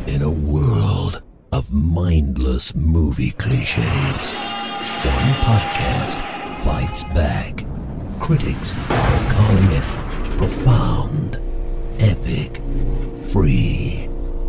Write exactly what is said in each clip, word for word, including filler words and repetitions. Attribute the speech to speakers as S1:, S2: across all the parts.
S1: In a world of mindless movie cliches, one podcast fights back. Critics are calling it profound, epic, free.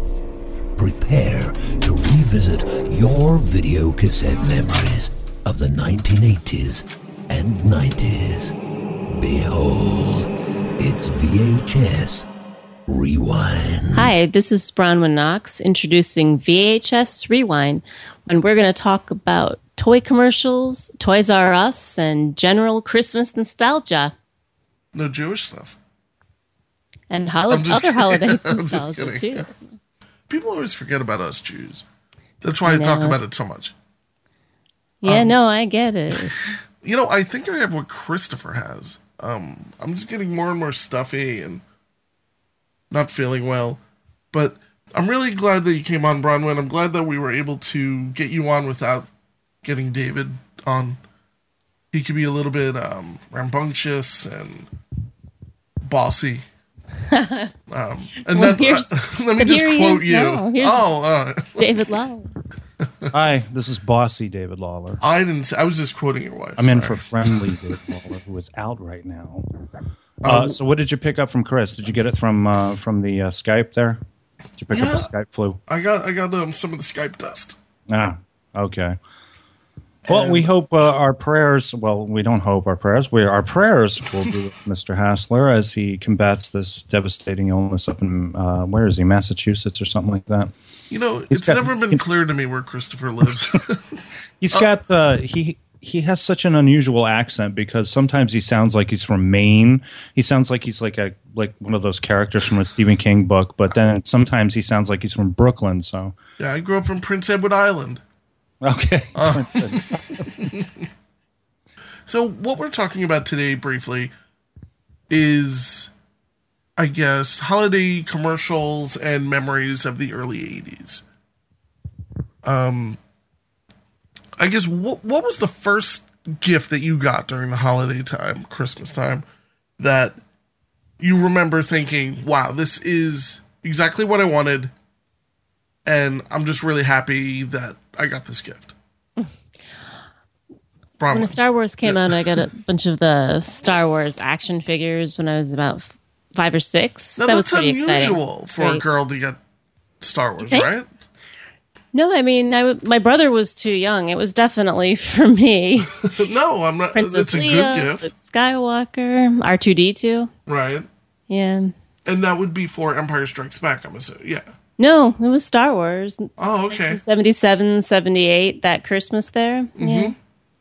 S1: Prepare to revisit your video cassette memories of the nineteen eighties and nineties. Behold, it's V H S Rewind.
S2: Hi, this is Bronwyn Knox introducing V H S Rewind, when we're going to talk about toy commercials, Toys R Us, and general Christmas nostalgia.
S3: No Jewish stuff.
S2: And hol- other
S3: kidding.
S2: holiday
S3: I'm
S2: nostalgia, too.
S3: People always forget about us Jews. That's why I, I talk about it so much.
S2: Yeah,
S3: um,
S2: no, I get it.
S3: You know, I think I have what Christopher has. Um, I'm just getting more and more stuffy and not feeling well. But I'm really glad that you came on, Bronwyn. I'm glad that we were able to get you on without getting David on. He could be a little bit um, rambunctious and bossy. um, and
S2: well,
S3: then, uh, let me just quote you. Oh, uh,
S2: David Lawler. Hi,
S4: this is bossy David Lawler.
S3: I didn't. I was just quoting your wife.
S4: I'm
S3: sorry.
S4: in for friendly David Lawler, who is out right now. Uh, um, so, what did you pick up from Chris? Did you get it from uh, from the uh, Skype there? Did you pick
S3: yeah,
S4: up the Skype flu?
S3: I got I got um, some of the Skype dust.
S4: Ah, okay. Well, we hope uh, our prayers, well, we don't hope our prayers, we our prayers will be with Mister Hassler as he combats this devastating illness up in, uh, where is he, Massachusetts or something like that.
S3: You know,
S4: he's
S3: it's
S4: got,
S3: never been
S4: he,
S3: clear to me where Christopher lives.
S4: He's got, uh, he he has such an unusual accent because sometimes he sounds like he's from Maine. He sounds like he's like a like one of those characters from a Stephen King book, but then sometimes he sounds like he's from Brooklyn, so.
S3: Yeah, I grew up in Prince Edward Island.
S4: Okay. Uh,
S3: so what we're talking about today briefly is, I guess, holiday commercials and memories of the early eighties. Um, I guess, what, what was the first gift that you got during the holiday time, Christmas time, that you remember thinking, wow, this is exactly what I wanted, and I'm just really happy that I got this gift.
S2: When the Star Wars came yeah. out, I got a bunch of the Star Wars action figures when I was about five or six.
S3: Now,
S2: that
S3: that's
S2: was pretty
S3: unusual
S2: exciting.
S3: for
S2: right.
S3: a girl to get Star Wars, right?
S2: No, I mean, I w- my brother was too young. It was definitely for me.
S3: No, I'm not.
S2: Princess
S3: it's a
S2: Leia,
S3: good gift.
S2: Skywalker, R two D two.
S3: Right.
S2: Yeah.
S3: And that would be for Empire Strikes Back, I'm assuming. Yeah.
S2: No, it was Star Wars.
S3: Oh, okay.
S2: seventy-seven, seventy-eight, that Christmas there.
S3: Mm-hmm.
S2: Yeah.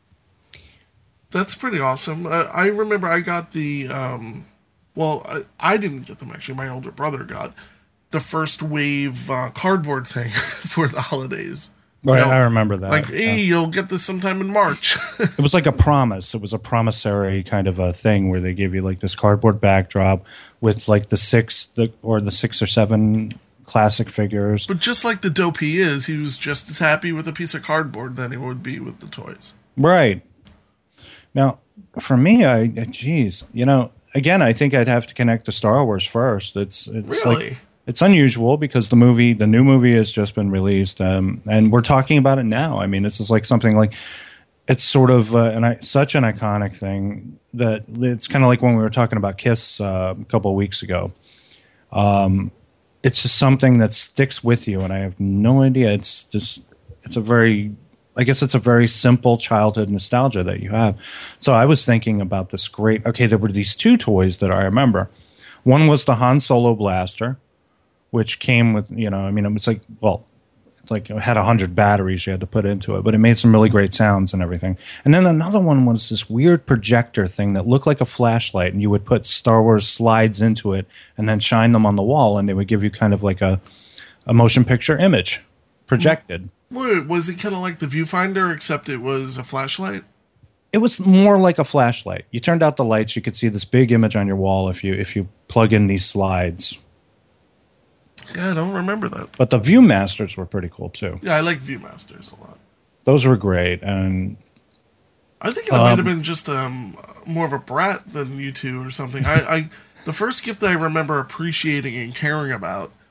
S3: That's pretty awesome. Uh, I remember I got the, um, well, I, I didn't get them actually. My older brother got the first wave uh, cardboard thing for the holidays.
S4: Right,
S3: you know,
S4: I remember that.
S3: Like, hey,
S4: yeah.
S3: you'll get this sometime in March.
S4: It was like a promise. It was a promissory kind of a thing where they give you like this cardboard backdrop with like the six the, or the six or seven classic figures.
S3: But just like the dope he is, he was just as happy with a piece of cardboard than he would be with the toys.
S4: Right. Now, for me, I geez, you know, again, I think I'd have to connect to Star Wars first. It's it's
S3: really
S4: like, it's unusual because the movie, the new movie, has just been released, um, and we're talking about it now. I mean, this is like something like it's sort of uh, an such an iconic thing that it's kind of like when we were talking about Kiss uh, a couple of weeks ago. Um, it's just something that sticks with you, and I have no idea. It's just it's a very I guess it's a very simple childhood nostalgia that you have. So I was thinking about this great, okay, there were these two toys that I remember. One was the Han Solo blaster, which came with, you know, I mean, it was like, well, it's like it had one hundred batteries you had to put into it, but it made some really great sounds and everything. And then another one was this weird projector thing that looked like a flashlight, and you would put Star Wars slides into it and then shine them on the wall, and they would give you kind of like a, a motion picture image projected.
S3: Wait, was it kind of like the viewfinder, except it was a flashlight?
S4: It was more like a flashlight. You turned out the lights, you could see this big image on your wall if you if you plug in these slides.
S3: Yeah, I don't remember that.
S4: But the Viewmasters were pretty cool too.
S3: Yeah, I like Viewmasters a lot.
S4: Those were great, and
S3: I think I um, might have been just um, more of a brat than you two or something. I, I the first gift that I remember appreciating and caring about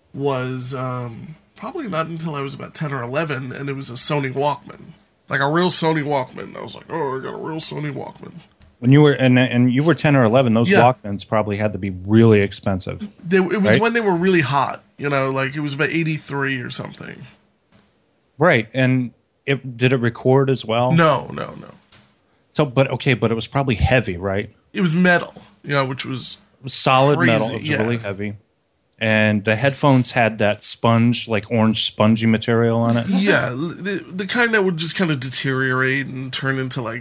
S3: was um, probably not until I was about ten or eleven, and it was a Sony Walkman. Like a real Sony Walkman. I was like, oh, I got a real Sony Walkman.
S4: When you were and and you were ten or eleven, those
S3: Yeah.
S4: Walkmans probably had to be really expensive.
S3: They, it was
S4: Right.
S3: when they were really hot, you know, like it was about eighty-three or something.
S4: Right. And it did it record as well?
S3: No, no, no.
S4: So but okay, but it was probably heavy, right?
S3: It was metal, you know, which was
S4: It was solid
S3: Crazy,
S4: metal. It was
S3: yeah.
S4: really heavy. And the headphones had that sponge, like orange spongy material on it.
S3: yeah, the, the kind that would just kind of deteriorate and turn into like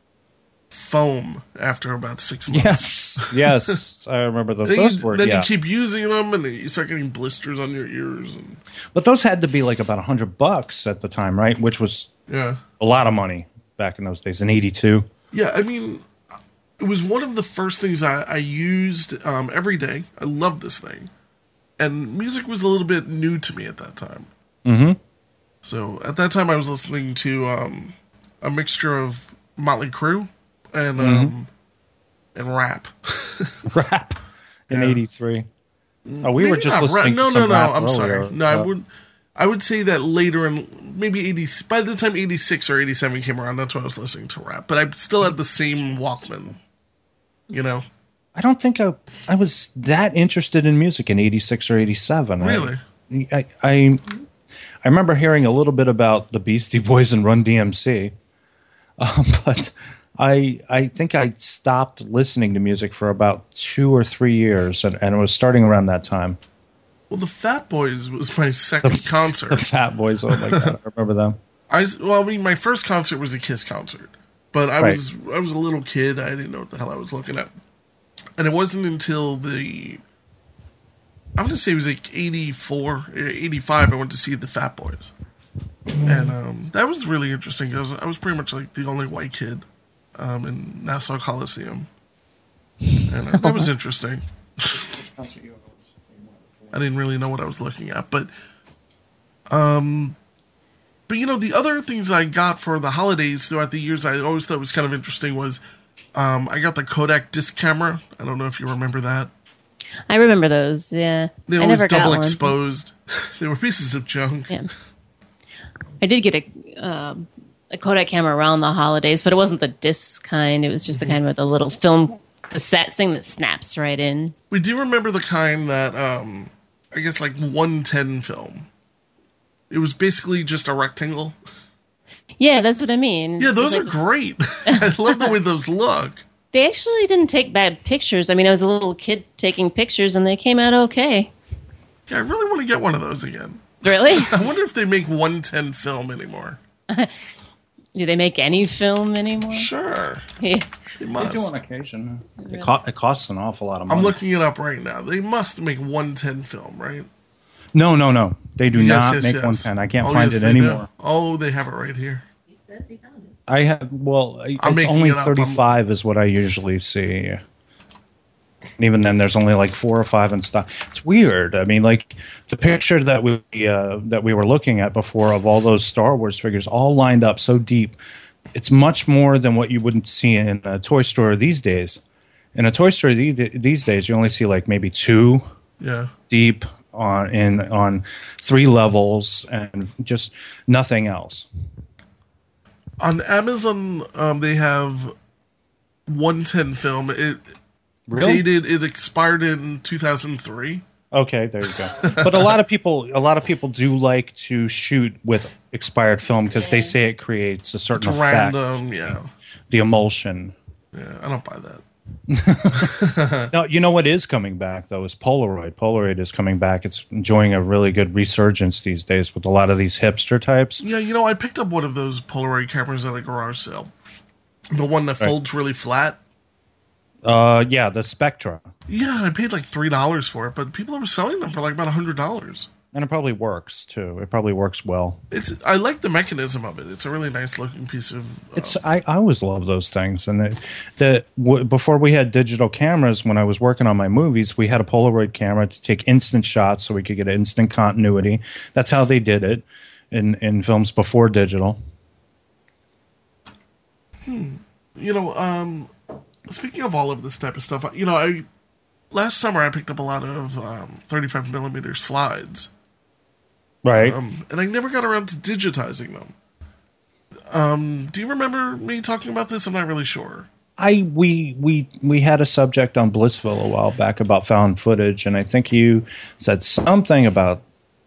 S3: foam after about six months.
S4: Yes. Yes. I remember those.
S3: Then,
S4: Those
S3: you,
S4: were
S3: then
S4: yeah.
S3: you keep using them, and you start getting blisters on your ears, and
S4: But those had to be like about a hundred bucks at the time, right? Which was
S3: yeah,
S4: a lot of money back in those days in eighty-two.
S3: yeah. I mean, it was one of the first things I, I used um, every day. I loved this thing, and music was a little bit new to me at that time.
S4: Mm-hmm.
S3: So at that time, I was listening to um, a mixture of Motley Crue and um, and rap.
S4: Rap in
S3: Yeah.
S4: eighty-three. Oh, we were
S3: Maybe
S4: just
S3: not
S4: listening
S3: rap. No,
S4: to some
S3: no, no.
S4: rap
S3: I'm sorry.
S4: earlier.
S3: No, I
S4: Uh,
S3: would. I would say that later in maybe eighty. By the time eighty-six or eighty-seven came around, that's when I was listening to rap. But I still had the same Walkman. You know,
S4: I don't think I, I was that interested in music in eighty-six or eighty-seven. I-
S3: Really?
S4: I, I I remember hearing a little bit about the Beastie Boys and Run D M C, um, but I I think I stopped listening to music for about two or three years, and, and it was starting around that time.
S3: well, the Fat Boys was my second
S4: The
S3: concert.
S4: Fat Boys, oh my god, I remember them.
S3: I was- well, I mean, my first concert was a Kiss concert, but I
S4: Right.
S3: was I was a little kid. I didn't know what the hell I was looking at, and it wasn't until the I'm gonna say it was like eighty-four, eighty-five. I went to see the Fat Boys, and um, that was really interesting because I was pretty much like the only white kid um, in Nassau Coliseum, and uh, that was interesting. I didn't really know what I was looking at, but um, but you know, the other things I got for the holidays throughout the years, I always thought was kind of interesting was um, I got the Kodak disc camera. I don't know if you remember that.
S2: I remember those. Yeah,
S3: They
S2: I
S3: always
S2: never got
S3: double
S2: one.
S3: exposed. They were pieces of junk.
S2: Yeah, I did get a um, a Kodak camera around the holidays, but it wasn't the disc kind. It was just the kind with a little film cassette thing that snaps right in.
S3: We do remember the kind that um, I guess like one ten film. It was basically just a rectangle.
S2: Yeah, that's what I mean.
S3: Yeah,
S2: It's
S3: those are
S2: like-
S3: great. I love the way those look.
S2: They actually didn't take bad pictures. I mean, I was a little kid taking pictures, and they came out okay.
S3: Yeah, I really want to get one of those again.
S2: Really?
S3: I wonder if they make one ten film anymore.
S2: Do they make any film anymore?
S3: Sure,
S2: Yeah.
S3: they
S4: They do on
S3: must.
S4: occasion. It, co- it costs an awful lot of money.
S3: I'm looking it up right now. They must make one ten film, right?
S4: No, no, no. They do
S3: Yes,
S4: not
S3: yes,
S4: make
S3: yes.
S4: one ten. I can't
S3: Oh,
S4: find
S3: yes,
S4: it
S3: they do.
S4: anymore.
S3: Oh, they have it right here.
S2: He says he found it.
S4: I have well, I-
S3: I'm
S4: it's
S3: making
S4: only
S3: it up. I'm-
S4: thirty-five is what I usually see. And even then, there's only like four or five in stock. It's weird. I mean, like the picture that we uh, that we were looking at before of all those Star Wars figures, all lined up so deep. It's much more than what you wouldn't see in a toy store these days. In a toy store the- these days, you only see like maybe two
S3: Yeah.
S4: deep on in on three levels and just nothing else.
S3: On Amazon, um, they have one ten film. It
S4: Really?
S3: dated. It expired in two thousand three.
S4: Okay, there you go. But a lot of people, a lot of people do like to shoot with expired film because they say it creates a
S3: It's
S4: certain effect,
S3: random. Yeah.
S4: the emulsion.
S3: Yeah. I don't buy that.
S4: No, you know what is coming back though is Polaroid. Polaroid is coming back. It's enjoying a really good resurgence these days with a lot of these hipster types.
S3: Yeah. You know, I picked up one of those Polaroid cameras at a garage sale. The one that
S4: Right.
S3: folds really flat.
S4: Uh, yeah, the Spectra,
S3: Yeah, I paid like three dollars for it, but people were selling them for like about a hundred dollars.
S4: and it probably works too. It probably works well.
S3: It's I like the mechanism of it. It's a really nice looking piece of. Uh,
S4: It's I, I always love those things, and the, the w- before we had digital cameras, when I was working on my movies, we had a Polaroid camera to take instant shots, so we could get instant continuity. That's how they did it in in films before digital.
S3: you know, um, speaking of all of this type of stuff, you know, I last summer I picked up a lot of um, thirty-five millimeter slides.
S4: Right.
S3: Um, and I never got around to digitizing them. Um, do you remember me talking about this? I'm not really sure.
S4: I we we we had a subject on Blissville a while back about found footage, and I think you said something about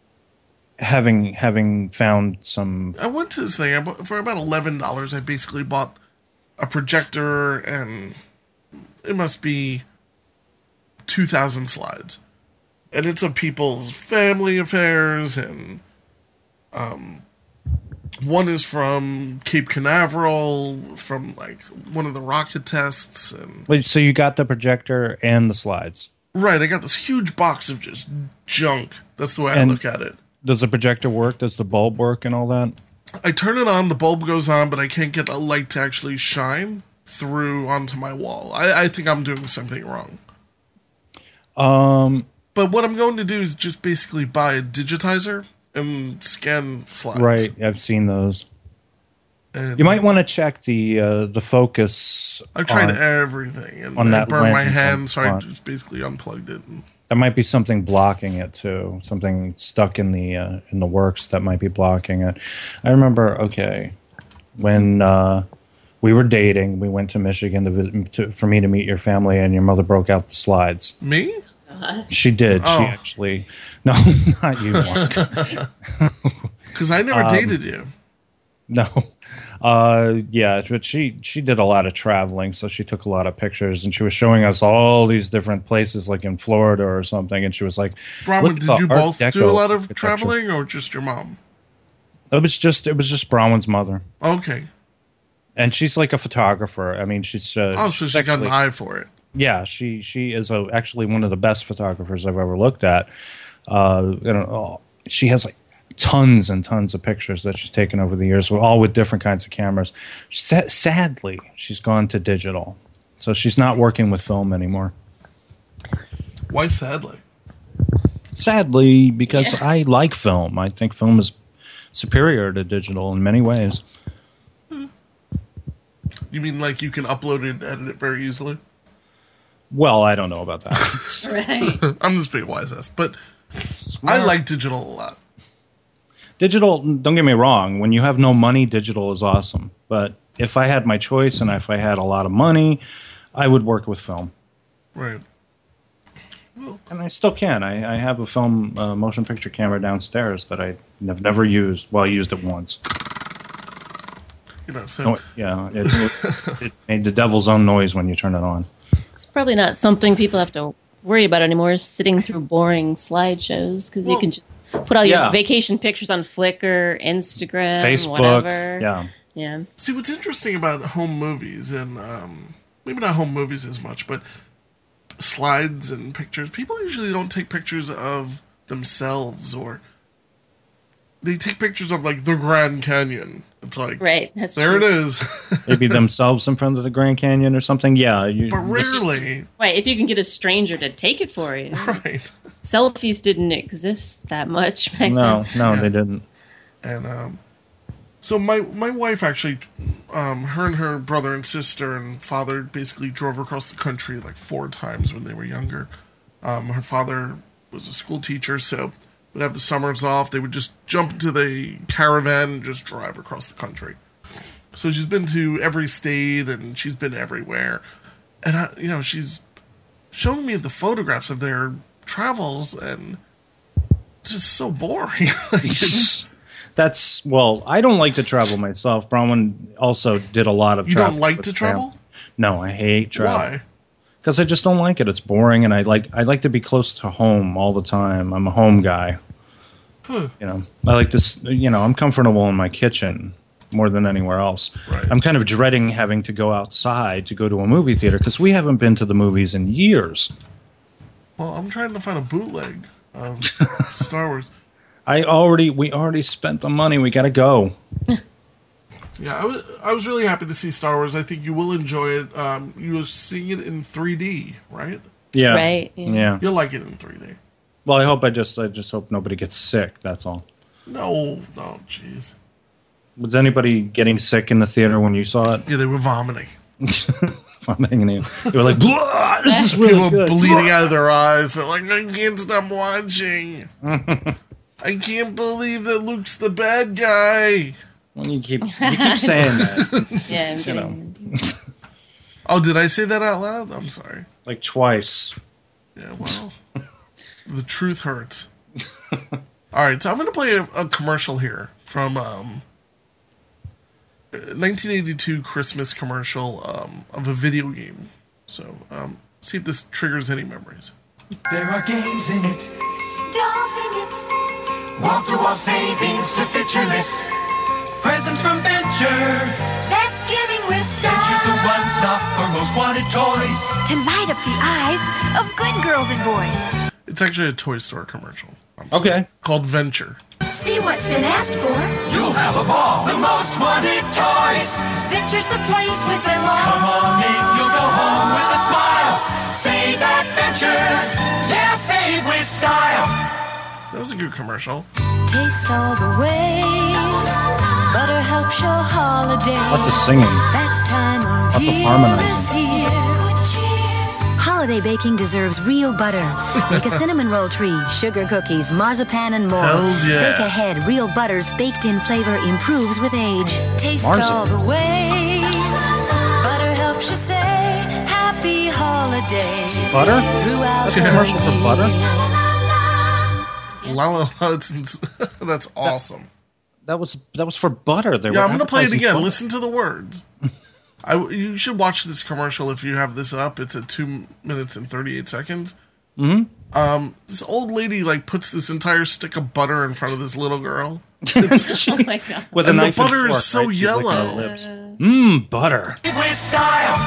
S4: having having found some.
S3: I went to this thing I bought, for about eleven dollars. I basically bought a projector, and it must be two thousand slides, and it's of people's family affairs, and um. One is from Cape Canaveral, from like one of the rocket tests, and
S4: Wait, so you got the projector and the slides?
S3: right. I got this huge box of just junk. That's the way
S4: And-
S3: I look at it.
S4: Does the projector work? Does the bulb work and all that?
S3: I turn it on, the bulb goes on, but I can't get the light to actually shine through onto my wall. I, I think I'm doing something wrong.
S4: Um,
S3: But what I'm going to do is just basically buy a digitizer and scan slides.
S4: right. I've seen those.
S3: And
S4: You might want to check the uh, the focus.
S3: I've tried
S4: on-
S3: everything, and
S4: on
S3: I
S4: that
S3: burned my
S4: lens on
S3: hand, so I
S4: front.
S3: just basically unplugged it. And
S4: There might be something blocking it too. Something stuck in the uh, in the works that might be blocking it. I remember. Okay, when uh, we were dating, we went to Michigan to, visit, to for me to meet your family, and your mother broke out the slides.
S3: me?
S4: She did.
S3: Oh.
S4: She actually. No, not you, Mark.
S3: Because I never
S4: Um,
S3: dated you.
S4: No. Uh, yeah, but she she did a lot of traveling, so she took a lot of pictures, and she was showing us all these different places, like in Florida or something. And she was like,
S3: Bronwyn,
S4: "Look at
S3: did
S4: the
S3: you
S4: Art
S3: both
S4: Deco
S3: do a lot of
S4: architecture."
S3: traveling, or just your mom?
S4: It was just it was just Bronwyn's mother,
S3: Okay.
S4: and she's like a photographer. I mean, she's uh,
S3: Oh, so
S4: she's
S3: she got an
S4: actually-
S3: eye for it.
S4: Yeah, she she is a, actually one of the best photographers I've ever looked at. Uh, you know, she has like tons and tons of pictures that she's taken over the years, all with different kinds of cameras. Sa- sadly, she's gone to digital, so she's not working with film anymore.
S3: Why, sadly?
S4: Sadly, because I like film. I think film is superior to digital in many ways.
S3: You mean like you can upload it and edit it very easily?
S4: Well, I don't know about that.
S2: Right.
S3: I'm just being wise ass, but I like digital a lot.
S4: Digital, don't get me wrong, when you have no money, digital is awesome. But if I had my choice and if I had a lot of money, I would work with film.
S3: Right.
S4: And I still can. I, I have a film uh, motion picture camera downstairs that I have never used. Well, I used it once.
S3: You know, so
S4: Oh, yeah, it, it made the devil's own noise when you turn it on.
S2: It's probably not something people have to worry about anymore, sitting through boring slideshows, because you
S3: Well,
S2: can just put all your
S4: yeah.
S2: vacation pictures on Flickr, Instagram,
S4: Facebook,
S2: whatever.
S4: yeah.
S2: Yeah.
S3: see what's interesting about home movies, and um, maybe not home movies as much, but slides and pictures. People usually don't take pictures of themselves, or they take pictures of like the Grand Canyon. It's like,
S2: Right. That's
S3: there
S2: true.
S3: it is.
S4: Maybe themselves in front of the Grand Canyon or something. Yeah. You,
S3: But rarely,
S2: Right. If you can get a stranger to take it for you.
S3: right?
S2: Selfies didn't exist that much back
S4: No,
S2: then.
S4: no,
S3: Yeah.
S4: they didn't.
S3: And um, so my my wife actually, um, her and her brother and sister and father basically drove across the country like four times when they were younger. Um, her father was a school teacher, so would have the summers off. They would just jump into the caravan and just drive across the country. So she's been to every state and she's been everywhere. And I, you know, she's showing me the photographs of their travels, and it's just so boring. Like, it's,
S4: That's, well, I don't like to travel myself. Bronwyn also did a lot of
S3: you
S4: travel.
S3: don't like
S4: with
S3: to
S4: fam-
S3: travel?
S4: No, I hate travel.
S3: Why?
S4: Because I just don't like it. It's boring, and I like I like to be close to home all the time. I'm a home guy.
S3: Huh.
S4: You know, I like this. You know, I'm comfortable in my kitchen more than anywhere else.
S3: Right.
S4: I'm kind of dreading having to go outside to go to a movie theater because we haven't been to the movies in years.
S3: Well, I'm trying to find a bootleg of Star Wars.
S4: I already we already spent the money. We got to go.
S3: Yeah, I was I was really happy to see Star Wars. I think you will enjoy it. Um, you were seeing it in three D, right?
S4: Yeah.
S2: Right, yeah.
S4: Yeah.
S3: You'll like it in three D.
S4: Well, I hope I just I just hope nobody gets sick. That's all.
S3: No, no, jeez.
S4: Was anybody getting sick in the theater when you saw it?
S3: Yeah, they were vomiting.
S4: I'm hanging in. They were like, "Blah, this is really
S3: People
S4: good."
S3: bleeding out of their eyes. They're like, I can't stop watching. I can't believe that Luke's the bad guy.
S4: When you keep you keep saying that,
S2: Yeah, I'm
S4: you
S2: getting
S4: know,
S3: Oh, did I say that out loud? I'm sorry.
S4: like twice.
S3: Yeah, well, the truth hurts. All right, so I'm going to play a, a commercial here from um, nineteen eighty-two Christmas commercial um, of a video game. So, um, see if this triggers any memories.
S5: There are games in it, dolls in it, wall-to-wall savings to fit your list. Presents from Venture, that's giving with style. Venture's the one stop for most wanted toys.
S6: To light up the eyes of good girls and boys.
S3: It's actually a toy store commercial. I'm
S4: Okay.
S3: sorry, called Venture.
S6: See what's been asked for.
S5: You'll have a ball, the most wanted toys.
S6: Venture's the place with them all.
S5: Come on in, you'll go home with a smile. Save at Venture, yeah, save with style.
S3: That was a good commercial.
S6: Taste all the ways. Butter helps your holiday.
S4: Lots of singing.
S6: That time of
S4: Lots of
S6: year
S4: harmonizing.
S6: is here. Holiday baking deserves real butter. Make a cinnamon roll tree, sugar cookies, marzipan, and more.
S3: Hells yeah.
S6: Bake ahead. Real butter's baked-in flavor improves with age. Taste
S4: Marzipan.
S6: all the ways. Butter helps you say happy holidays.
S4: Butter?
S6: Throughout
S4: That's a
S6: the
S4: commercial for butter?
S6: year.
S3: La La Hudson's. That's awesome.
S4: That was that was for butter. They
S3: Yeah,
S4: were
S3: I'm going to play it
S4: advertising
S3: again.
S4: butter.
S3: Listen to the words. I, you should watch this commercial if you have this up. It's at two minutes and thirty-eight seconds. Mm-hmm. Um, this old lady like puts this entire stick of butter in front of this little girl.
S2: Oh my god.
S4: With a
S3: And the
S4: knife and
S3: butter is
S4: fork,
S3: so
S4: right? She's licking her
S3: yellow.
S4: lips. Mmm, butter.
S5: With style.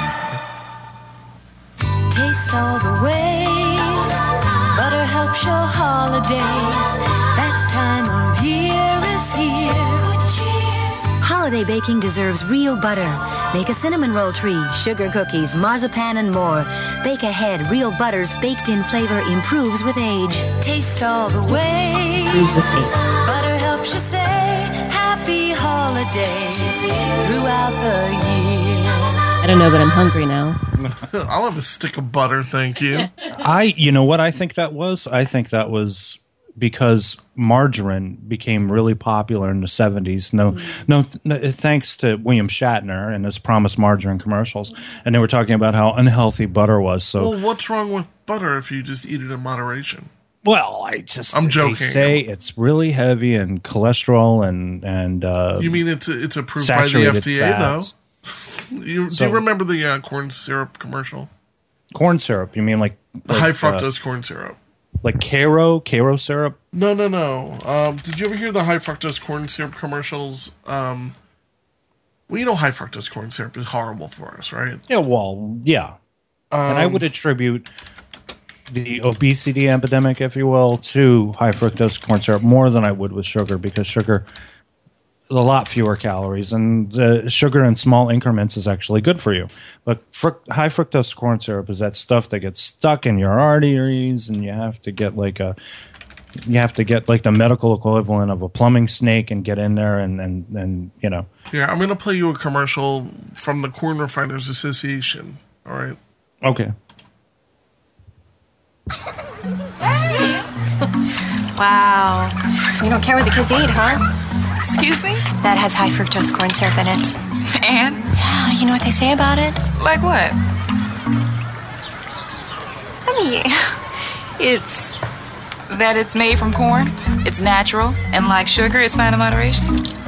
S6: Taste all the ways. Butter helps your holidays. That time of year is here. Holiday baking deserves real butter. Make a cinnamon roll tree, sugar cookies, marzipan, and more. Bake ahead. Real butter's baked-in flavor improves with age. Taste all the ways.
S2: Moves with me.
S6: Butter helps you say happy holidays throughout the year.
S2: I don't know, but I'm hungry now.
S3: I'll have a stick of butter, thank you.
S4: I, you know what I think that was? I think that was because margarine became really popular in the seventies. No, no, no, thanks to William Shatner and his promised margarine commercials. And they were talking about how unhealthy butter was. So,
S3: Well, what's wrong with butter if you just eat it in moderation?
S4: well, I just,
S3: I'm
S4: they
S3: joking.
S4: say it's really heavy in cholesterol and, and, uh,
S3: You mean it's it's approved by the
S4: saturated
S3: F D A
S4: fats.
S3: though? You,
S4: So-
S3: do you remember the uh, corn syrup commercial?
S4: Corn syrup. You mean like,
S3: The
S4: like
S3: high
S4: uh,
S3: fructose corn syrup.
S4: like Caro, Caro syrup?
S3: No, no, no. Um, did you ever hear the high fructose corn syrup commercials? Um, well, you know high fructose corn syrup is horrible for us, right?
S4: Yeah, well, yeah. and I would attribute the obesity epidemic, if you will, to high fructose corn syrup more than I would with sugar, because sugar a lot fewer calories, and uh, sugar in small increments is actually good for you. But fruct- high fructose corn syrup is that stuff that gets stuck in your arteries, and you have to get like a you have to get like the medical equivalent of a plumbing snake and get in there and and, and you know.
S3: Here, I'm going to play you a commercial from the Corn Refiners Association. All right.
S4: Okay.
S7: Wow. You don't care what the kids eat, huh? Excuse me? That has high fructose corn syrup in it.
S8: And?
S7: You know what they say about it?
S8: Like what?
S7: I mean,
S8: It's that it's made from corn, it's natural, and like sugar, it's fine in moderation.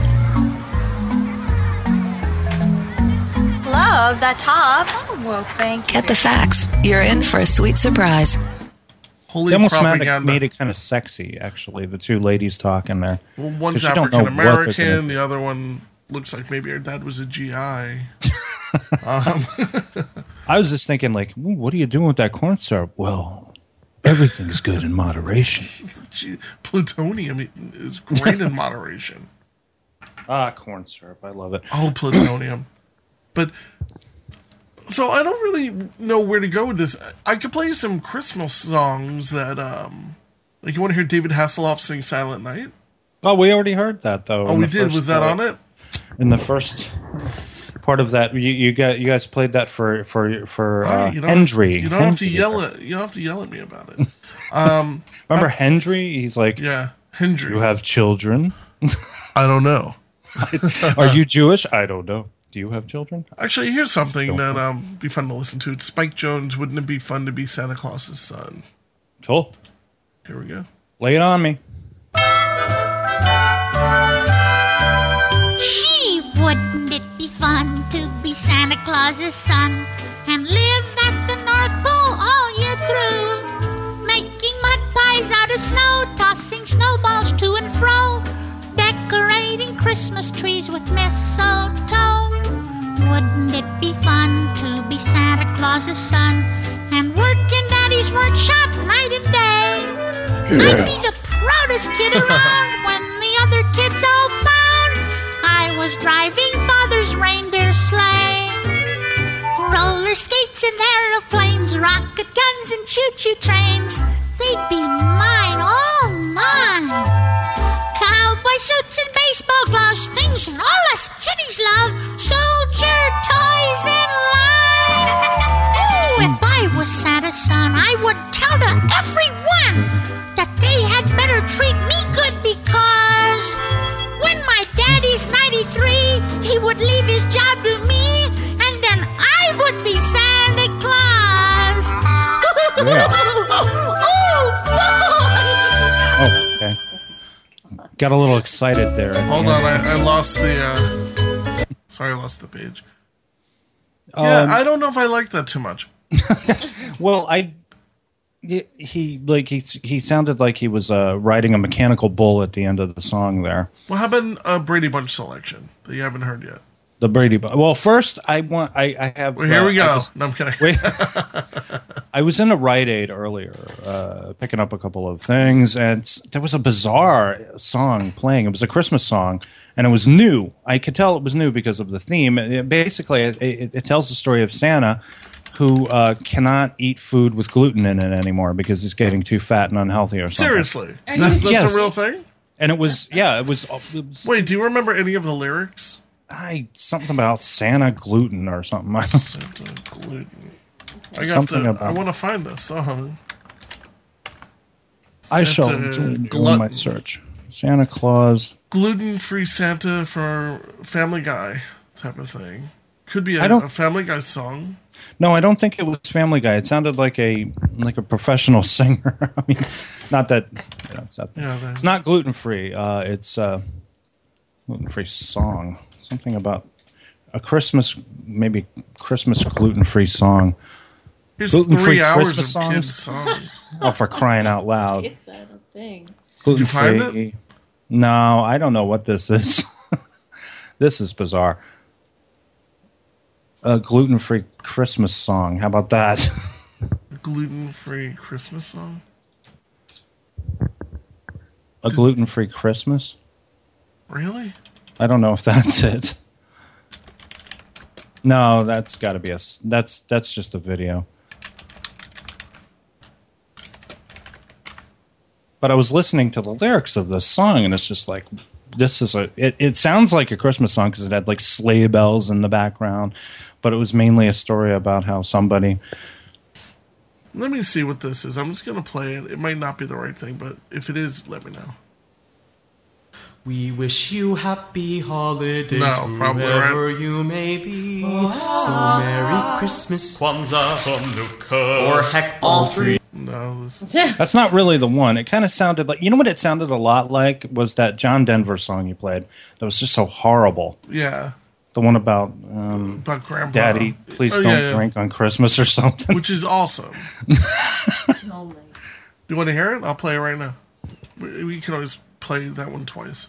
S7: love that top.
S8: Oh, well, thank you.
S9: Get the facts. You're in for a sweet surprise.
S3: Holy
S4: They almost made it,
S3: propaganda.
S4: made it kind of sexy, actually. The two ladies talking there.
S3: Well, one's
S4: 'Cause you don't know
S3: African
S4: what they're
S3: American,
S4: gonna-
S3: the other one looks like maybe her dad was a G I.
S4: I was just thinking, like, "Ooh, what are you doing with that corn syrup? Well, everything's good in moderation.
S3: Gee, plutonium is great in moderation.
S4: Ah, corn syrup. I love it.
S3: Oh, plutonium. But so I don't really know where to go with this. I could play you some Christmas songs that, um, like, you want to hear David Hasselhoff sing "Silent Night"?
S4: Oh, we already heard that, though.
S3: Oh,
S4: in
S3: we
S4: the
S3: did.
S4: first,
S3: Was that
S4: uh,
S3: on it?
S4: In the first... part of that. You, you got you guys played that for for for uh,
S3: you don't
S4: Hendry.
S3: Have, you don't
S4: Hendry.
S3: have to yell at you don't have to yell at me about it. Um,
S4: Remember I, Hendry? He's like,
S3: yeah, Hendry.
S4: You have children?
S3: I don't know.
S4: Are you Jewish? I don't know. Do you have children?
S3: Actually, here's something that um be fun to listen to. It's Spike Jones. Wouldn't it be fun to be Santa Claus's son?
S4: Cool.
S3: Here we go.
S4: Lay it on me.
S10: Gee, wouldn't it be fun to be Santa Claus's son and live at the North Pole all year through, making mud pies out of snow, tossing snowballs to and fro, decorating Christmas trees with mistletoe. Wouldn't it be fun to be Santa Claus's son and work in Daddy's workshop night and day? Yeah. I'd be the proudest kid around when the other kids all found I was driving Father's reindeer sleigh. Roller skates and aeroplanes, rocket guns and choo-choo trains, they'd be mine, all mine. Cowboy suits and baseball gloves, things that all us kiddies love, soldier toys and life. Ooh, if I was Santa's son, I would tell to everyone that they had better treat me good, because when my daddy's ninety-three, he would leave his job to me, and then I would be Santa Claus.
S4: Yeah.
S10: Oh, boy!
S4: Oh, okay. Got a little excited there.
S3: Hold on, I, I lost the. Uh, sorry, I lost the page.
S4: Um,
S3: yeah, I don't know if I like that too much.
S4: Well, I. He like he he sounded like he was uh, riding a mechanical bull at the end of the song there.
S3: Well, how about a Brady Bunch selection that you haven't heard yet?
S4: The Brady Bunch. Well, first I want I, I have.
S3: Well, here
S4: uh,
S3: we go.
S4: Was,
S3: no, I'm kidding.
S4: Wait, I was in a Rite Aid earlier, uh, picking up a couple of things, and there was a bizarre song playing. It was a Christmas song, and it was new. I could tell it was new because of the theme. It, basically, it, it, it tells the story of Santa, who uh, cannot eat food with gluten in it anymore because he's getting too fat and unhealthy or something.
S3: Seriously? That, that's
S4: yes.
S3: a real thing?
S4: And it was, yeah, it was, it was...
S3: Wait, do you remember any of the lyrics?
S4: I Something about Santa gluten or something.
S3: Santa gluten. I got
S4: something
S3: to,
S4: about...
S3: I want to find this song.
S4: I shall join you in my search. Santa Claus.
S3: Gluten-free Santa for Family Guy type of thing. Could be a, a Family Guy song.
S4: No, I don't think it was Family Guy. It sounded like a like a professional singer. I mean, not that you know, it's not,
S3: yeah,
S4: it's not gluten free. Uh, it's a gluten free song. Something about a Christmas, maybe Christmas gluten free song.
S3: Here's
S4: gluten-free
S3: three hours
S4: Christmas
S3: of
S4: songs?
S3: kids songs.
S4: Oh, for crying out loud!
S2: It's that thing.
S3: Did you find it?
S4: No, I don't know what this is. This is bizarre. A gluten-free Christmas song. How about that?
S3: A gluten-free Christmas song?
S4: A Did, gluten-free Christmas?
S3: Really?
S4: I don't know if that's it. No, that's got to be a. That's that's just a video. But I was listening to the lyrics of this song, and it's just like, this is a. It, it sounds like a Christmas song because it had like sleigh bells in the background. But it was mainly a story about how somebody...
S3: Let me see what this is. I'm just going to play it. It might not be the right thing, but if it is, let me know.
S11: We wish you happy holidays
S3: no, probably
S11: wherever
S3: right.
S11: you may be. So Merry Christmas, Kwanzaa, Hanukkah, or heck, all three.
S3: No, this is...
S4: That's not really the one. It kind of sounded like... You know what it sounded a lot like? Was that John Denver song you played. That was just so horrible.
S3: Yeah.
S4: The one about, um,
S3: about Grandpa.
S4: Daddy, please
S3: oh,
S4: don't
S3: yeah, yeah.
S4: drink on Christmas or something.
S3: Which is awesome.
S2: Oh, my.
S3: Do you want to hear it? I'll play it right now. We can always play that one twice.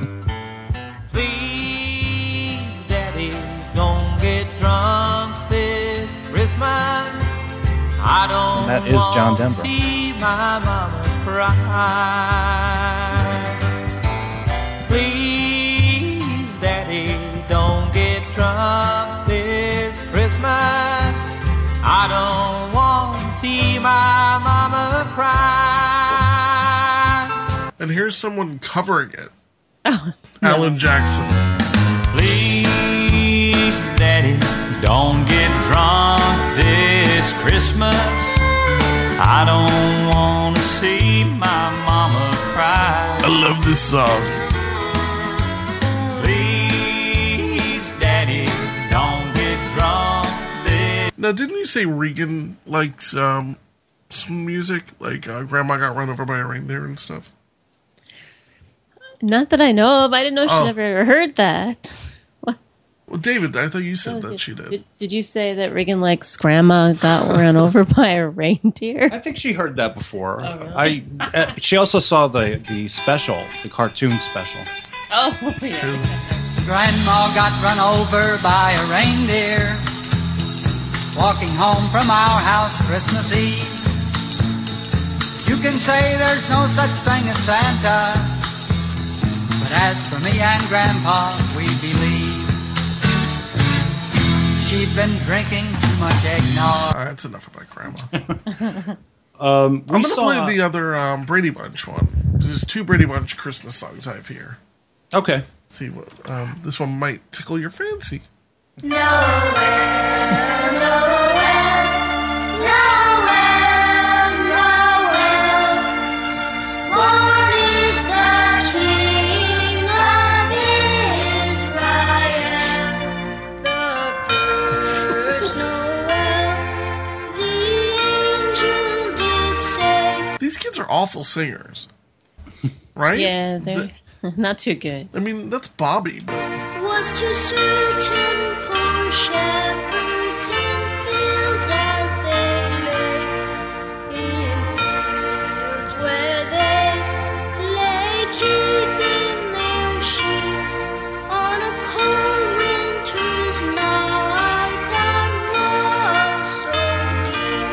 S11: Please, Daddy, don't get drunk this Christmas. I don't
S4: and that is John Denver.
S11: See my mama cry. Please, Daddy, don't get drunk this Christmas. I don't want to see my mama cry.
S3: And here's someone covering it.
S2: Oh,
S3: Alan no. Jackson.
S11: Please,
S12: Please, Daddy, don't get drunk this Christmas. I don't want to see my mama cry.
S3: I love this song.
S12: Please, Daddy, don't get drunk this.
S3: Now, didn't you say Regan likes um, some music? Like uh, Grandma Got Run Over by a Reindeer and stuff?
S2: Not that I know of. I didn't know
S3: Oh.
S2: she'd ever heard that.
S3: Well, David, I thought you said
S2: Oh,
S3: that
S2: did,
S3: she did.
S2: did. Did you say that Regan likes Grandma got run over by a reindeer?
S4: I think she heard that before.
S2: Oh, really?
S4: I uh, she also saw the the special, the cartoon special.
S2: Oh, yeah.
S13: Grandma got run over by a reindeer walking home from our house Christmas Eve. You can say there's no such thing as Santa, but as for me and Grandpa, we believe she'd been drinking too much eggnog.
S3: All right, that's enough about Grandma.
S4: um,
S3: I'm going to play the other um, Brady Bunch one. Because there's two Brady Bunch Christmas songs I have here.
S4: Okay.
S3: See what um, this one might tickle your fancy.
S5: Noel, Noel, Noel, Noel. Born is the King of Israel. The first Noel, the angel did say.
S3: These kids are awful singers. Right?
S2: Yeah, they're not too good.
S3: I mean, that's Bobby, but
S5: Was to certain poor shepherds in fields as they lay, in fields where they lay keeping their sheep on a cold winter's night that was so deep.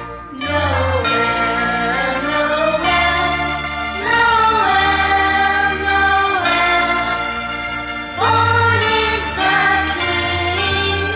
S5: Noel, Noel, Noel, Noel. Born is the King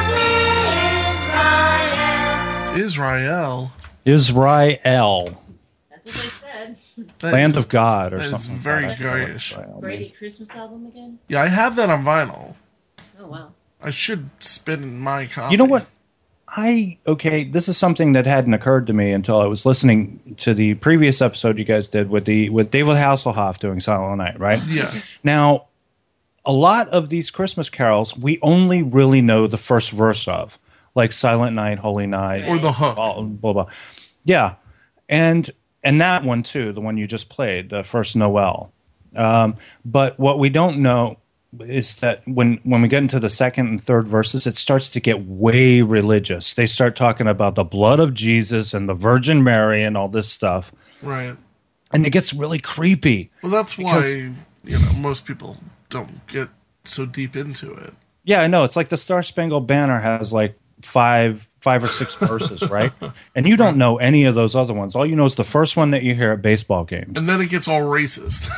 S5: of Israel.
S3: Israel.
S4: Israel,
S2: That's what they said.
S3: That
S4: land
S3: is-
S4: of God, or
S3: that is
S4: something. like
S3: very
S4: that.
S3: gayish.
S2: Brady Christmas album again?
S3: Yeah, I have that on vinyl.
S2: Oh, wow.
S3: I should spin my copy.
S4: You know what? I okay. This is something that hadn't occurred to me until I was listening to the previous episode you guys did with the with David Hasselhoff doing Silent Night, right?
S3: Yeah.
S4: Now, a lot of these Christmas carols we only really know the first verse of, like Silent Night, Holy Night,
S3: Or the hook.
S4: blah blah. blah. Yeah, and and that one too, the one you just played, the first Noel. Um, but what we don't know is that when when we get into the second and third verses, it starts to get way religious. They start talking about the blood of Jesus and the Virgin Mary and all this stuff,
S3: Right.
S4: and it gets really creepy.
S3: Well, that's
S4: Because-
S3: why, you know, most people don't get so deep into it.
S4: Yeah, I know. It's like the Star Spangled Banner has like five five or six verses, right? And you don't know any of those other ones. All you know is the first one that you hear at baseball games.
S3: And then it gets all racist.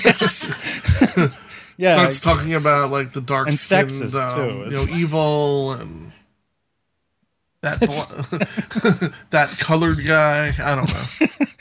S4: Yeah,
S3: Starts talking about like the dark
S4: and
S3: skinned,
S4: sexist,
S3: um,
S4: too.
S3: you know,
S4: It's-
S3: evil and that bl- that colored guy. I don't know.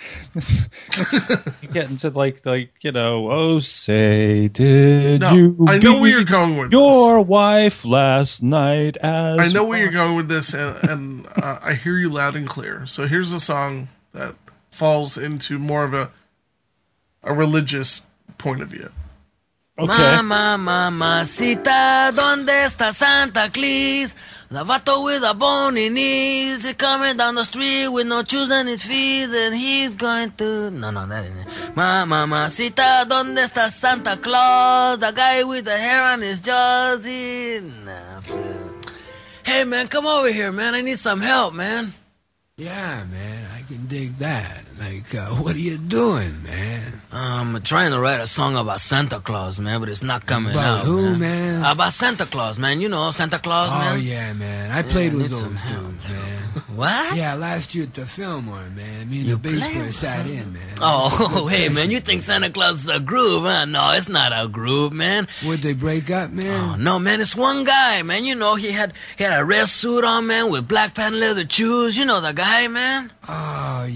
S4: You get into like like you know, oh say did
S3: No,
S4: you
S3: I know where you're
S4: beat
S3: going with
S4: your wife last night as
S3: I know where you're going with this, and, and uh, I hear you loud and clear. So here's a song that falls into more of a a religious point of view.
S14: Mama, mamacita, ¿dónde está Santa Claus? The vato with a bony knees, he's coming down the street with no shoes on his feet, and he's going to... No, no, that ain't it. Ma, mamacita, ¿dónde está Santa Claus? The guy with the hair on his jaws, he... Nah, hey, man, come over here, man. I need some help, man.
S15: Yeah, man, I can dig that. Like, uh, what are you doing, man?
S14: I'm trying to write a song about Santa Claus, man, but it's not coming
S15: About
S14: out.
S15: who,
S14: man?
S15: man?
S14: About Santa Claus, man. You know Santa Claus,
S15: Oh,
S14: man.
S15: yeah, man. I played
S14: Yeah,
S15: with
S14: need
S15: those
S14: some
S15: dudes, man.
S14: What?
S15: Yeah, last year at the Fillmore, man. Me and
S14: You
S15: the bass
S14: played
S15: player
S14: with
S15: sat
S14: them?
S15: in, man.
S14: Oh, hey, man, you think Santa Claus is a groove, huh? No, it's not a groove, man.
S15: Would they break up, man?
S14: Oh, no, man, it's one guy, man. You know, he had he had a red suit on, man, with black patent leather shoes. You know the guy, man.
S15: Oh, yeah,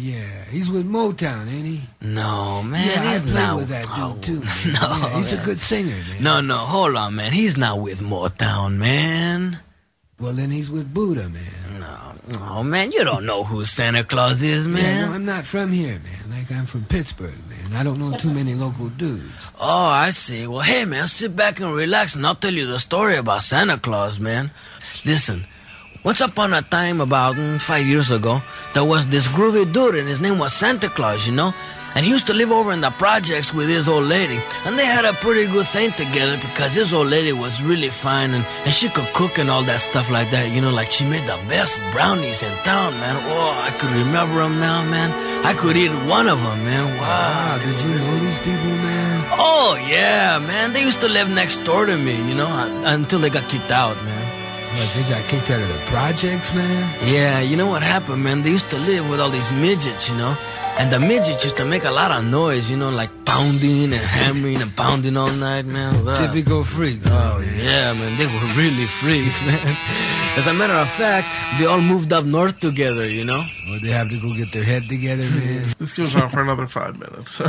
S15: He's with Motown, ain't he?
S14: No, man,
S15: yeah,
S14: he's
S15: I played
S14: not
S15: with that dude
S14: oh,
S15: too. Man.
S14: No,
S15: yeah, he's
S14: man.
S15: a good singer, man.
S14: No, no, hold on, man. He's not with Motown, man.
S15: Well, then he's with Buddha, man.
S14: No, oh man, you don't know who Santa Claus is, man.
S15: Yeah, no, I'm not from here, man. Like I'm from Pittsburgh, man. I don't know too many local dudes.
S14: Oh, I see. Well, hey, man, sit back and relax, and I'll tell you the story about Santa Claus, man. Listen, once upon a time, about mm, five years ago, there was this groovy dude, and his name was Santa Claus, you know? And he used to live over in the projects with his old lady. And they had a pretty good thing together because his old lady was really fine, and, and she could cook and all that stuff like that, you know? Like, she made the best brownies in town, man. Oh, I could remember them now, man. I could eat one of them, man. Wow.
S15: Wow, did you know these people, man?
S14: Oh, yeah, man. They used to live next door to me, you know, until they got kicked out, man.
S15: What, they got kicked out of the projects, man?
S14: Yeah, you know what happened, man? They used to live with all these midgets, you know? And the midgets used to make a lot of noise, you know, like pounding and hammering and pounding all night, man. Wow.
S15: Typical freaks.
S14: Oh, yeah, man. They were really freaks, man. As a matter of fact, they all moved up north together, you know?
S15: Or they have to go get their head together, man.
S3: This goes on for another five minutes.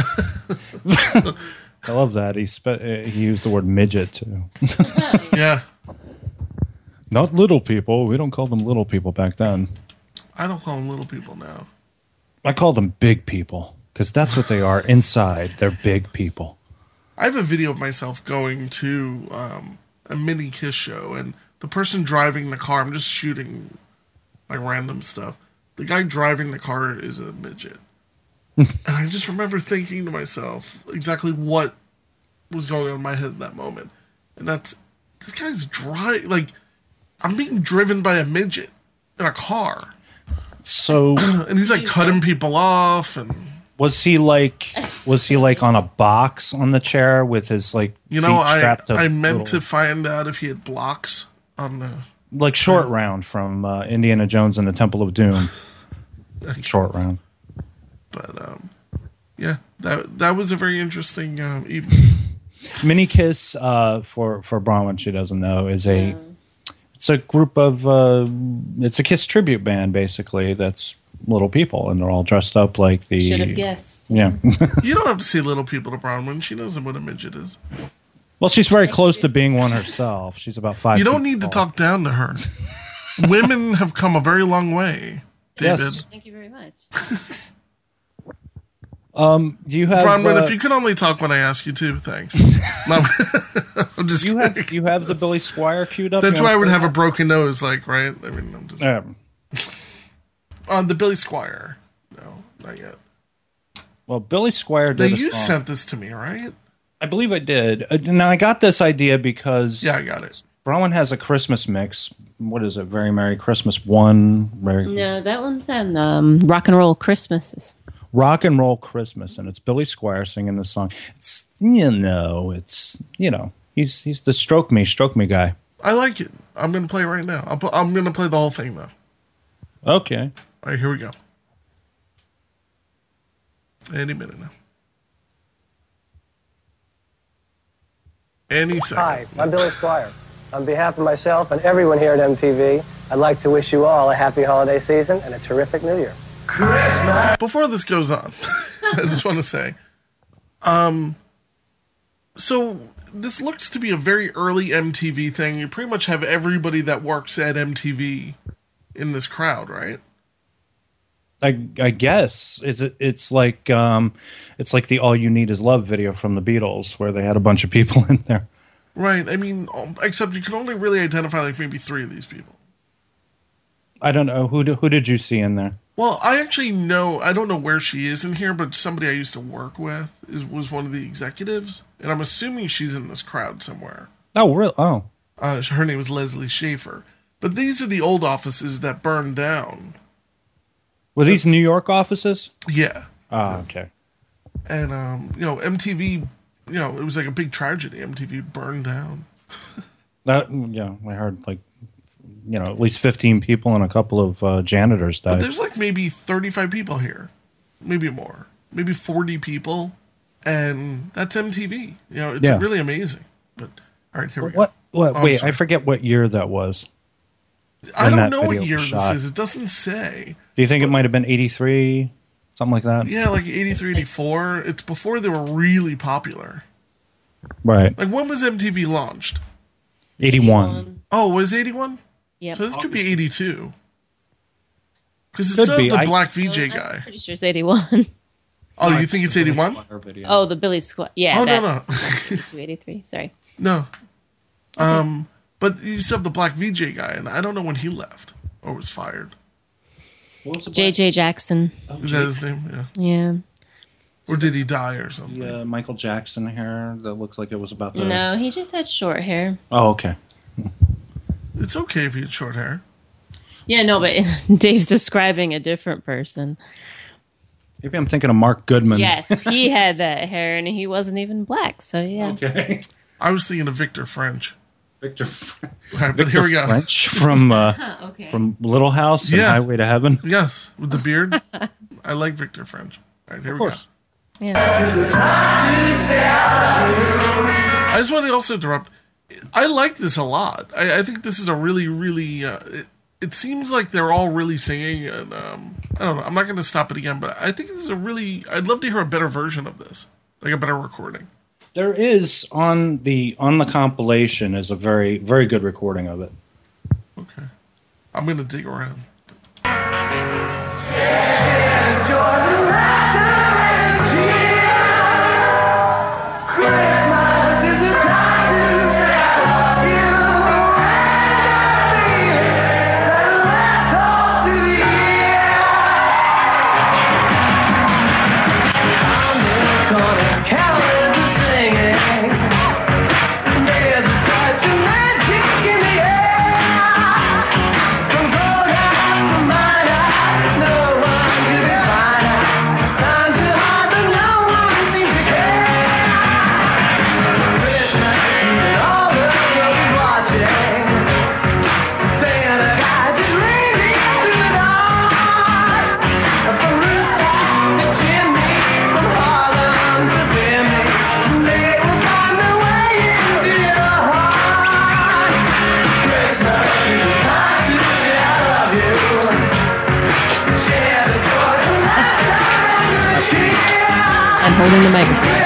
S4: I love that. He spe- he used the word midget, too.
S3: Yeah.
S4: Not little people. We don't call them little people back then.
S3: I don't call them little people now.
S4: I call them big people because that's what they are inside. They're big people.
S3: I have a video of myself going to um, a mini Kiss show, and the person driving the car, I'm just shooting like random stuff. The guy driving the car is a midget. And I just remember thinking to myself exactly what was going on in my head in that moment. And that's, this guy's driving, like, I'm being driven by a midget in a car.
S4: So,
S3: and he's like cutting people off, and
S4: was he like was he like on a box on the chair with his like
S3: you know
S4: feet
S3: I
S4: strapped to
S3: I meant
S4: little,
S3: to find out if he had blocks on the
S4: like Short Round from uh, Indiana Jones and the Temple of Doom. Short Round.
S3: But um, yeah, that that was a very interesting um, evening.
S4: Mini Kiss uh, for for Bronwyn, she doesn't know, is a. It's a group of, uh, it's a Kiss tribute band, basically, that's little people, and they're all dressed up like the...
S2: Should have guessed.
S4: Yeah.
S3: You don't have to see little people to Bronwyn. She knows what a midget is.
S4: Well, she's very close to being one herself. She's about five
S3: You don't
S4: feet
S3: need to
S4: tall.
S3: talk down to her. Women have come a very long way, David.
S4: Yes.
S2: Thank you very much.
S4: Um, do you have...
S3: Bronwyn,
S4: uh,
S3: if you could only talk when I ask you to, thanks. No, I'm just
S4: you have, you have the Billy Squire queued up?
S3: That's
S4: You
S3: why I
S4: want
S3: would
S4: to
S3: have
S4: play
S3: a broken nose, like, right? I mean, I'm just...
S4: Um,
S3: On the Billy Squire. No, not yet.
S4: well, Billy Squire
S3: Now,
S4: did a
S3: you
S4: song.
S3: sent this to me, right?
S4: I believe I did. Uh, now, I got this idea because...
S3: Yeah, I got it.
S4: Bronwyn has a Christmas mix. What is it? Very Merry Christmas one. Very
S2: No, that one's on um, Rock and Roll Christmases.
S4: Rock and Roll Christmas, and it's Billy Squire singing the song. It's, you know, it's, you know, he's he's the stroke me, stroke me guy.
S3: I like it. I'm going to play right now. I'll pu- I'm going to play the whole thing, though.
S4: Okay.
S3: All right, here we go. Any minute now. Any second.
S16: Hi, I'm Billy Squire. On behalf of myself and everyone here at M T V, I'd like to wish you all a happy holiday season and a terrific new year.
S3: Before this goes on, I just want to say, um, so this looks to be a very early M T V thing. You pretty much have everybody that works at M T V in this crowd, right?
S4: I I guess it's it's like um it's like the All You Need Is Love video from the Beatles where they had a bunch of people in there.
S3: Right. I mean, except you can only really identify like maybe three of these people.
S4: I don't know who do, who did you see in there?
S3: Well, I actually know, I don't know where she is in here, but somebody I used to work with is, was one of the executives, and I'm assuming she's in this crowd somewhere.
S4: Oh, really? Oh.
S3: Uh, her name was Leslie Schaefer. But these are the old offices that burned down.
S4: Were these New York offices?
S3: Yeah.
S4: Oh, okay.
S3: And, um, you know, M T V, you know, it was like a big tragedy. M T V burned down.
S4: That, yeah, I heard like, you know, at least fifteen people and a couple of uh, janitors died.
S3: But there's like maybe thirty-five people here. Maybe more. Maybe forty people. And that's M T V. You know, it's
S4: Yeah.
S3: really amazing. But, all right, here we
S4: What?
S3: go.
S4: What?
S3: Oh, I'm
S4: Wait,
S3: sorry.
S4: I forget what year that was.
S3: I
S4: when
S3: don't
S4: that
S3: know what
S4: video
S3: year
S4: was
S3: this
S4: shot.
S3: is. It doesn't say.
S4: Do you think it might have been eighty-three, something like that.
S3: Yeah, like eighty-three, eighty-four. It's before they were really popular.
S4: Right.
S3: Like, when was M T V launched?
S4: eighty-one.
S3: Oh, was eighty-one?
S2: Yep.
S3: So this could be eighty-two. Because it
S4: Could
S3: says
S4: be.
S3: the
S4: I-
S3: Black V J
S2: I'm
S3: guy.
S2: pretty sure it's eighty-one.
S3: Oh, you think it's eighty-one?
S2: Oh, the Billy Squad. Yeah.
S3: Oh, no,
S2: that-
S3: no.
S2: eighty-two, eighty-three. Sorry.
S3: No. Um, but you still have the Black V J guy, and I don't know when he left or was fired.
S2: J J Jackson.
S3: Is that his name? Yeah.
S2: Yeah.
S3: Or did he die or something?
S4: Yeah, Michael Jackson hair that looks like it was about to...
S2: No, he just had short hair.
S4: Oh, okay.
S3: It's okay if you had short hair.
S2: Yeah, no, but Dave's describing a different person.
S4: Maybe I'm thinking of Mark Goodman.
S2: Yes, he had that hair, and he wasn't even black. So yeah.
S4: Okay.
S3: I was thinking of Victor French.
S4: Victor,
S3: All right, but
S4: Victor
S3: here we go.
S4: French from uh,
S2: Okay.
S4: from Little House and
S3: Yeah.
S4: Highway to Heaven.
S3: Yes, with the beard. I like Victor French. All right, here
S4: Of
S3: we
S4: course.
S3: go.
S2: Yeah.
S3: I just want to also interrupt. I like this a lot. I, I think this is a really, really. Uh, it, it seems like they're all really singing, and um, I don't know. I'm not going to stop it again, but I think this is a really. I'd love to hear a better version of this, like a better recording.
S4: There is on the on the compilation is a very very good recording of it.
S3: Okay, I'm going to dig around.
S2: I'm holding the microphone.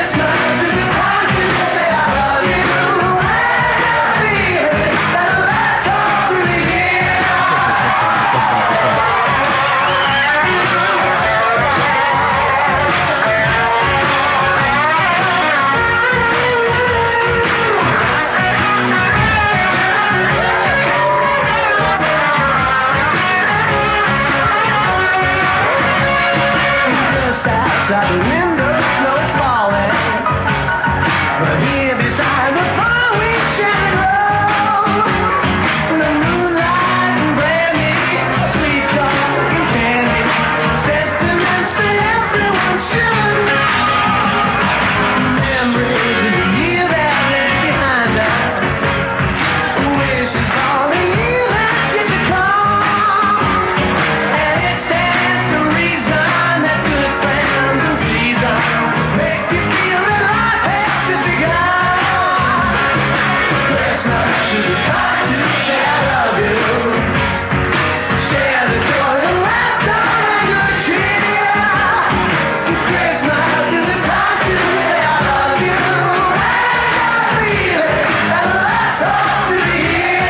S5: Just outside the window, snow is falling. But here beside the fire we shadow. The moonlight and brandy, sweet talk and candy, sentiments that everyone should know. Memories of the year that lay behind us, wishes for the year that's yet to come. And it stands to reason that good friends and seasons make you feel that life has just begun. Christmas is the time to say I love you. Share the joy and laughter and good cheer. Christmas is the time to say I love you. And feel it and last all through the year.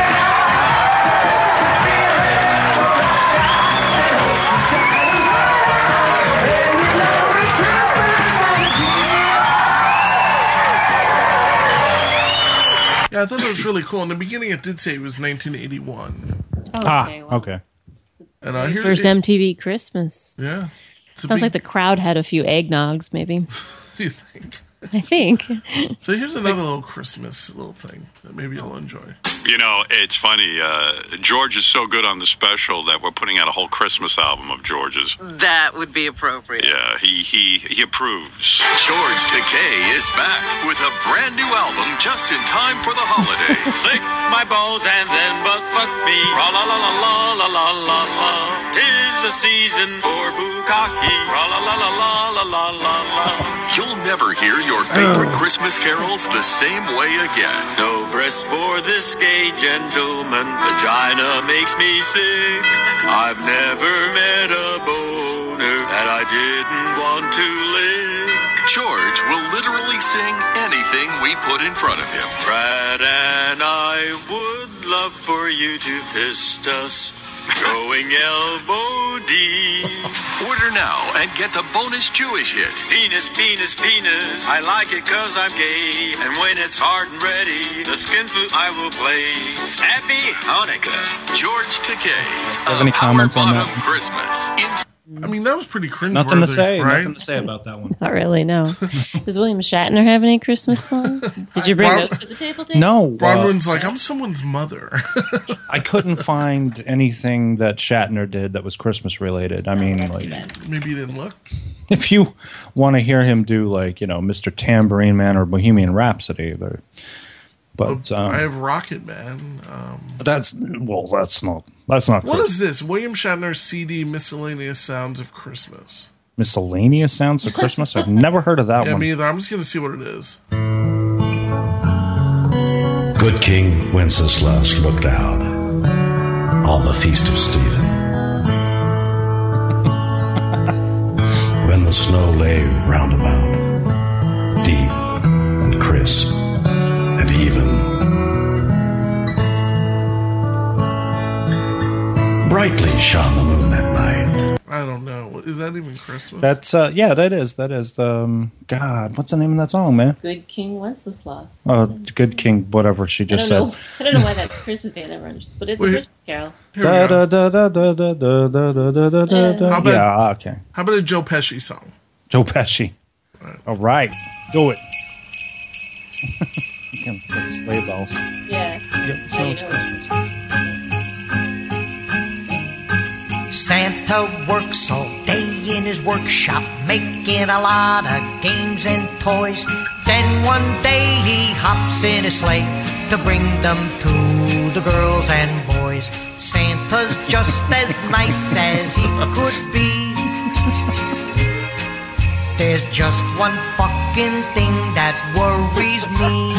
S3: Yeah, I thought that was really cool. In the beginning, it did say it was nineteen eighty-one.
S2: Oh,
S4: Ah,
S2: okay, well,
S4: okay.
S3: And uh, here
S2: first
S3: it-
S2: M T V Christmas.
S3: Yeah. It's a
S2: Sounds
S3: big-
S2: like the crowd had a few eggnogs, maybe.
S3: You think?
S2: I think.
S3: So here's another little Christmas little thing that maybe you'll enjoy.
S17: You know, it's funny. Uh, George is so good on the special that we're putting out a whole Christmas album of George's.
S18: That would be appropriate.
S17: Yeah, he he he approves.
S19: George Takei is back with a brand new album just in time for the holidays.
S12: Lick my balls and then butt fuck me. Ra la la la la la la la la. Tis the season for bukkake. Ra la la la la la la la la.
S19: You'll never hear your your favorite Christmas carols the same way again.
S20: No breast for this gay gentleman. Vagina makes me sick. I've never met a boner that I didn't want to lick.
S19: George will literally sing anything we put in front of him.
S20: Brad and I would love for you to fist us. Going elbow deep.
S19: Order now and get the bonus Jewish hit.
S20: Penis, penis, penis. I like it cause I'm gay. And when it's hard and ready, the skin flute I will play. Happy Hanukkah.
S19: George Takei's
S4: Have any comments on that?
S19: Christmas. In-
S3: I mean, that was pretty cringeworthy,
S4: Nothing to say.
S3: right?
S4: Nothing to say about that one.
S2: Not really, no. Does William Shatner have any Christmas songs? Did you bring
S3: Bron-
S2: those to the table, Dave?
S4: No.
S3: Bronwyn's
S4: uh,
S3: like, I'm someone's mother.
S4: I couldn't find anything that Shatner did that was Christmas related. I mean, like,
S3: Maybe you didn't look.
S4: if you want to hear him do, like, you know, Mister Tambourine Man or Bohemian Rhapsody, they're- but um,
S3: I have Rocket Man. Um,
S4: that's well, that's not that's not
S3: what
S4: Chris-
S3: is this? William Shatner's C D, Miscellaneous Sounds of Christmas.
S4: miscellaneous sounds of Christmas. I've never heard of that
S3: yeah,
S4: one.
S3: me either. I'm just going to see what it is.
S1: Good King Wenceslas looked out on the feast of Stephen. When the snow lay round about, deep and crisp and even, brightly shone the moon that night.
S3: I don't know. Is that even Christmas?
S4: That's uh, yeah, that is that is the um, God. What's the name of that song, man?
S2: Good King Wenceslas.
S4: Oh, Good King, whatever she
S2: I
S4: just
S2: don't
S4: said.
S2: know. I don't know why that's Christmas. I never understood. But it's
S3: Wait.
S2: a Christmas carol.
S4: Da, da, da, da, da, da, da, da, da, da, da, da, da.
S3: How about-
S4: Yeah, okay.
S3: How about a Joe Pesci song?
S4: Joe Pesci. All right, do it. You can put sleigh bells.
S2: Yeah.
S4: Yep, so it's Christmas.
S14: Santa works all day in his workshop, making a lot of games and toys. Then one day he hops in his sleigh to bring them to the girls and boys. Santa's just as nice as he could be. There's just one fucking thing that worries me.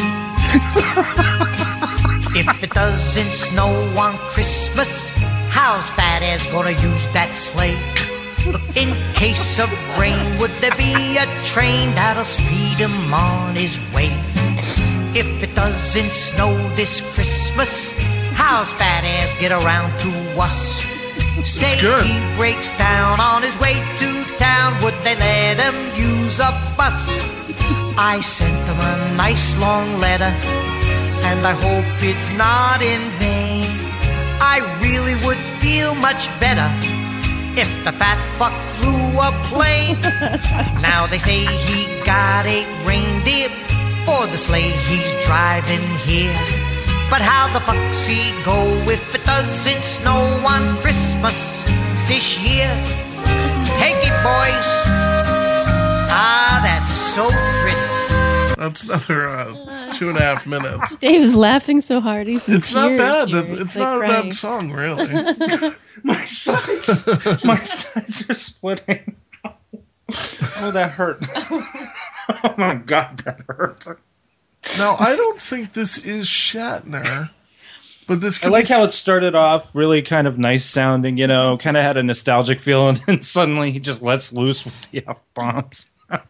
S14: If it doesn't snow on Christmas, how's Fat Ass gonna use that sleigh? In case of rain, would there be a train that'll speed him on his way? If it doesn't snow this Christmas, how's Fat Ass get around to us? Say he breaks down on his way to town, would they let him use a bus? I sent him a nice long letter, and I hope it's not in vain. I really would feel much better if the fat fuck flew a plane. Now they say he got eight reindeer for the sleigh he's driving here. But how the fuck's he go if it doesn't snow on Christmas this year? Hey, kid boys. Ah, that's so pretty.
S3: That's another uh, two and a half minutes.
S2: Dave's laughing so hard he's in
S3: It's not
S2: tears
S3: bad.
S2: here.
S3: That's- It's
S2: like
S3: not a
S2: crying.
S3: bad song, really.
S4: My sides, my sides are splitting. Oh, that hurt. Oh my God, that hurt.
S3: Now, I don't think this is Shatner, but this.
S4: I
S3: could
S4: like
S3: be
S4: how it started off really kind of nice sounding, you know, kind of had a nostalgic feel, and then suddenly he just lets loose with the F bombs.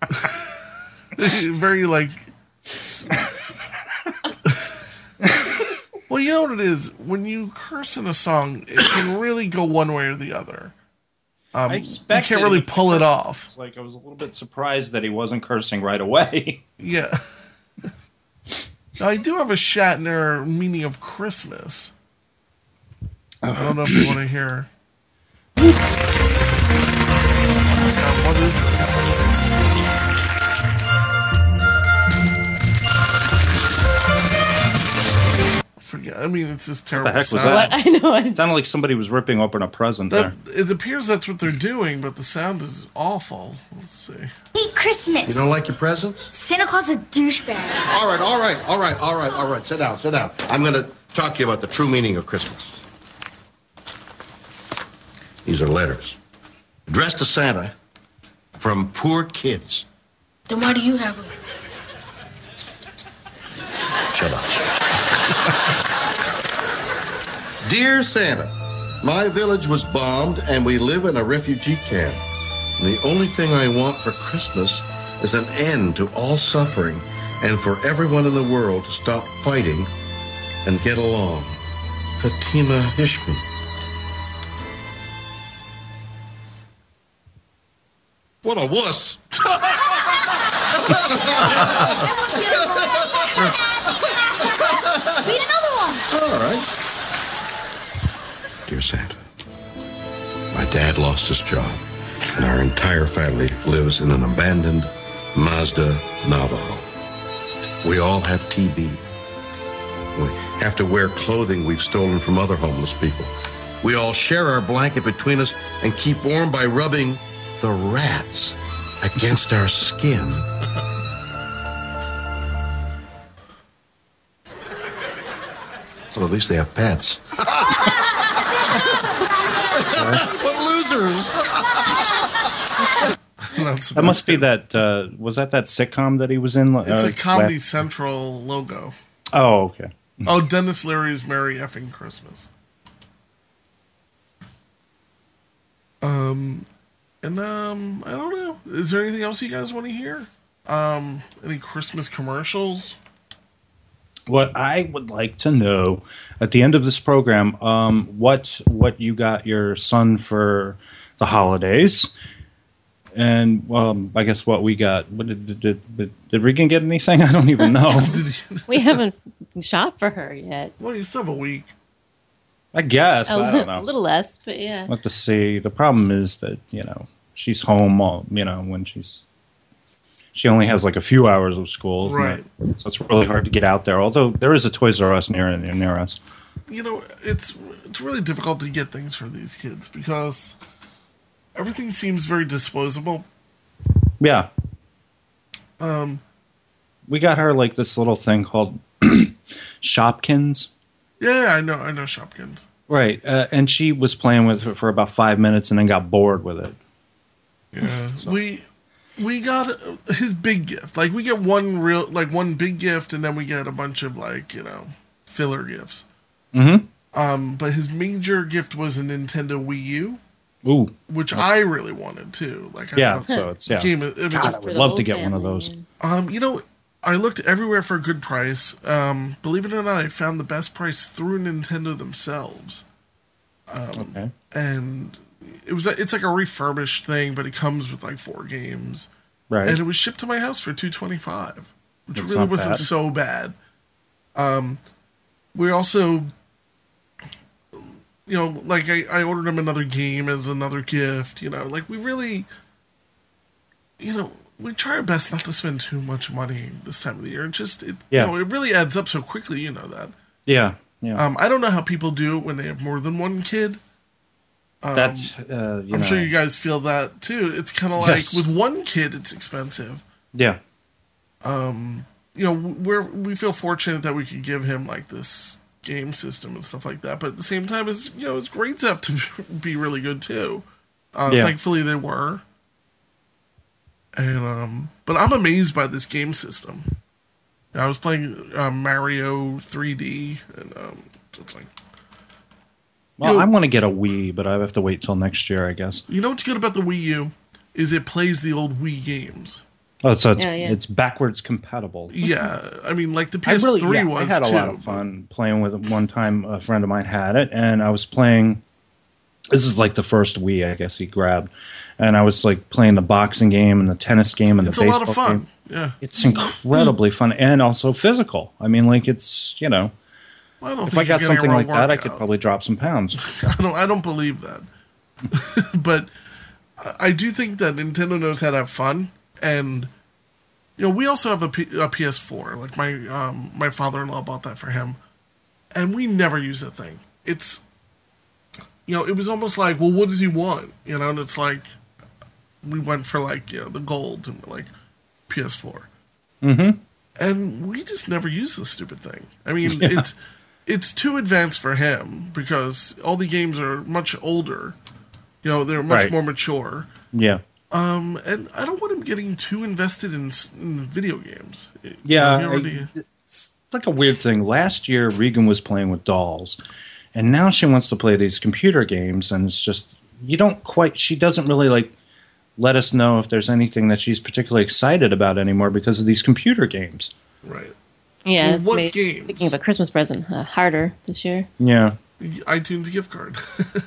S3: very like. Well, you know what it is? When you curse in a song, it can really go one way or the other. Um,
S4: I
S3: you
S4: expected
S3: can't really
S4: it.
S3: pull it off.
S4: It's like I was a little bit surprised that he wasn't cursing right away.
S3: Yeah. Now, I do have a Shatner meaning of Christmas. I don't know if you want to hear. Oh my God, what is this? Forget. I mean, it's just terrible.
S4: What the heck was
S3: sound.
S4: that?
S2: I know.
S4: It sounded like somebody was ripping open a present
S3: That,
S4: there.
S3: it appears that's what they're doing, but the sound is awful. Let's see.
S10: Hey, Christmas.
S21: You don't like your presents?
S10: Santa Claus is a douchebag.
S21: All right, all right, all right, all right, all right. Sit down, sit down. I'm going to talk to you about the true meaning of Christmas. These are letters addressed to Santa from poor kids.
S8: Then why do you have them?
S21: shut up. Dear Santa, my village was bombed and we live in a refugee camp. And the only thing I want for Christmas is an end to all suffering and for everyone in the world to stop fighting and get along. Fatima Hishmi. What a wuss.
S10: Read another one.
S21: All right. Dear Santa, my dad lost his job, and our entire family lives in an abandoned Mazda Navajo. We all have T B. We have to wear clothing we've stolen from other homeless people. We all share our blanket between us and keep warm by rubbing the rats against our skin. So at least they have pets. What losers!
S4: That must be that. Uh, was that that sitcom that he was in?
S3: It's
S4: uh,
S3: a Comedy
S4: last-
S3: Central logo.
S4: Oh, okay.
S3: Oh, Dennis Leary's Merry Effing Christmas. Um, and um, I don't know. Is there anything else you guys want to hear? Um, any Christmas commercials?
S4: What I would like to know at the end of this program, um, what what you got your son for the holidays, and um, I guess what we got. What did did, did, did Regan get anything? I don't even know.
S2: We haven't shopped for her yet.
S3: Well, you still have a week.
S4: I guess
S2: A
S4: I don't know.
S2: A little less, but yeah.
S4: Let's see. The problem is that you know she's home. All, you know when she's. She only has like a few hours of school,
S3: Right.
S4: So it's really hard to get out there. Although there is a Toys R Us near near us.
S3: You know, it's it's really difficult to get things for these kids because everything seems very disposable.
S4: Yeah,
S3: Um,
S4: we got her like this little thing called Shopkins,
S3: yeah, I know, I know Shopkins.
S4: right? Uh, and she was playing with it for about five minutes and then got bored with it.
S3: Yeah, we we got uh, his big gift. Like we get one real, like one big gift, and then we get a bunch of like you know filler gifts.
S4: Mm-hmm.
S3: Um, but his major gift was a Nintendo Wii U.
S4: Ooh,
S3: which I really wanted too. Like I
S4: yeah,
S3: thought
S4: so it's yeah.
S3: Game, it,
S4: God, I would love to get one of those.
S3: Um, you know, I looked everywhere for a good price. Um, believe it or not, I found the best price through Nintendo themselves. Um,
S4: okay.
S3: And it was a, it's like a refurbished thing, but it comes with like four games.
S4: Right.
S3: And it was shipped to my house for two twenty five, which
S4: That's
S3: really
S4: not
S3: wasn't
S4: bad.
S3: so bad. Um, we also, you know, like I, I ordered him another game as another gift. You know, like we really, you know, we try our best not to spend too much money this time of the year. It just, it,
S4: Yeah.
S3: you know, it really adds up so quickly. You know that.
S4: Yeah, yeah.
S3: Um, I don't know how people do it when they have more than one kid. Um,
S4: That's uh, you
S3: I'm
S4: know.
S3: sure you guys feel that too. It's kind of like
S4: Yes.
S3: with one kid, it's expensive.
S4: Yeah.
S3: Um, you know, we're we feel fortunate that we could give him like this game system and stuff like that. But at the same time, it's you know, his grades have to be really good too. Uh,
S4: Yeah.
S3: Thankfully, they were. And um, but I'm amazed by this game system. I was playing uh, Mario three D, and um, it's like.
S4: Well,
S3: You know-
S4: I want to get a Wii, but I have to wait till next year, I guess.
S3: You know what's good about the Wii U is it plays the old Wii games.
S4: Oh, so it's
S2: Yeah, yeah.
S4: it's backwards compatible.
S3: Yeah, I mean, like the P
S4: I
S3: S
S4: really,
S3: three
S4: yeah,
S3: was
S4: I had a
S3: too.
S4: lot of fun playing with it. One time, a friend of mine had it, and I was playing. This is like the first Wii, I guess he grabbed, and I was like playing the boxing game and the tennis game and
S3: It's
S4: the
S3: a
S4: baseball
S3: lot of fun.
S4: game.
S3: Yeah,
S4: It's incredibly fun and also physical. I mean, like it's you know,
S3: Well, I don't
S4: if
S3: think
S4: I got
S3: you're getting
S4: something
S3: a
S4: like
S3: real
S4: that, I could
S3: workout.
S4: probably drop some pounds.
S3: I don't. I don't believe that. But I- I do think that Nintendo knows how to have fun, and you know, we also have a, P- a P S four. Like my um, my father-in-law bought that for him, and we never use that thing. It's you know, it was almost like, well, what does he want? You know, and it's like we went for like you know the gold and we're like P S four.
S4: Mm-hmm.
S3: And we just never use this stupid thing. I mean, it's it's too advanced for him because all the games are much older. You know, they're much
S4: Right.
S3: more mature.
S4: Yeah.
S3: Um, and I don't want him getting too invested in, s- in video games. You
S4: Yeah,
S3: know, he already-
S4: I- it's like a weird thing. Last year, Regan was playing with dolls, and now she wants to play these computer games, and it's just you don't quite. She doesn't really like let us know if there's anything that she's particularly excited about anymore because of these computer games.
S3: Right.
S2: Yeah,
S3: Well,
S2: it's
S3: what
S2: made
S3: games?
S2: thinking of a Christmas present uh, harder this year.
S4: Yeah.
S3: iTunes gift card.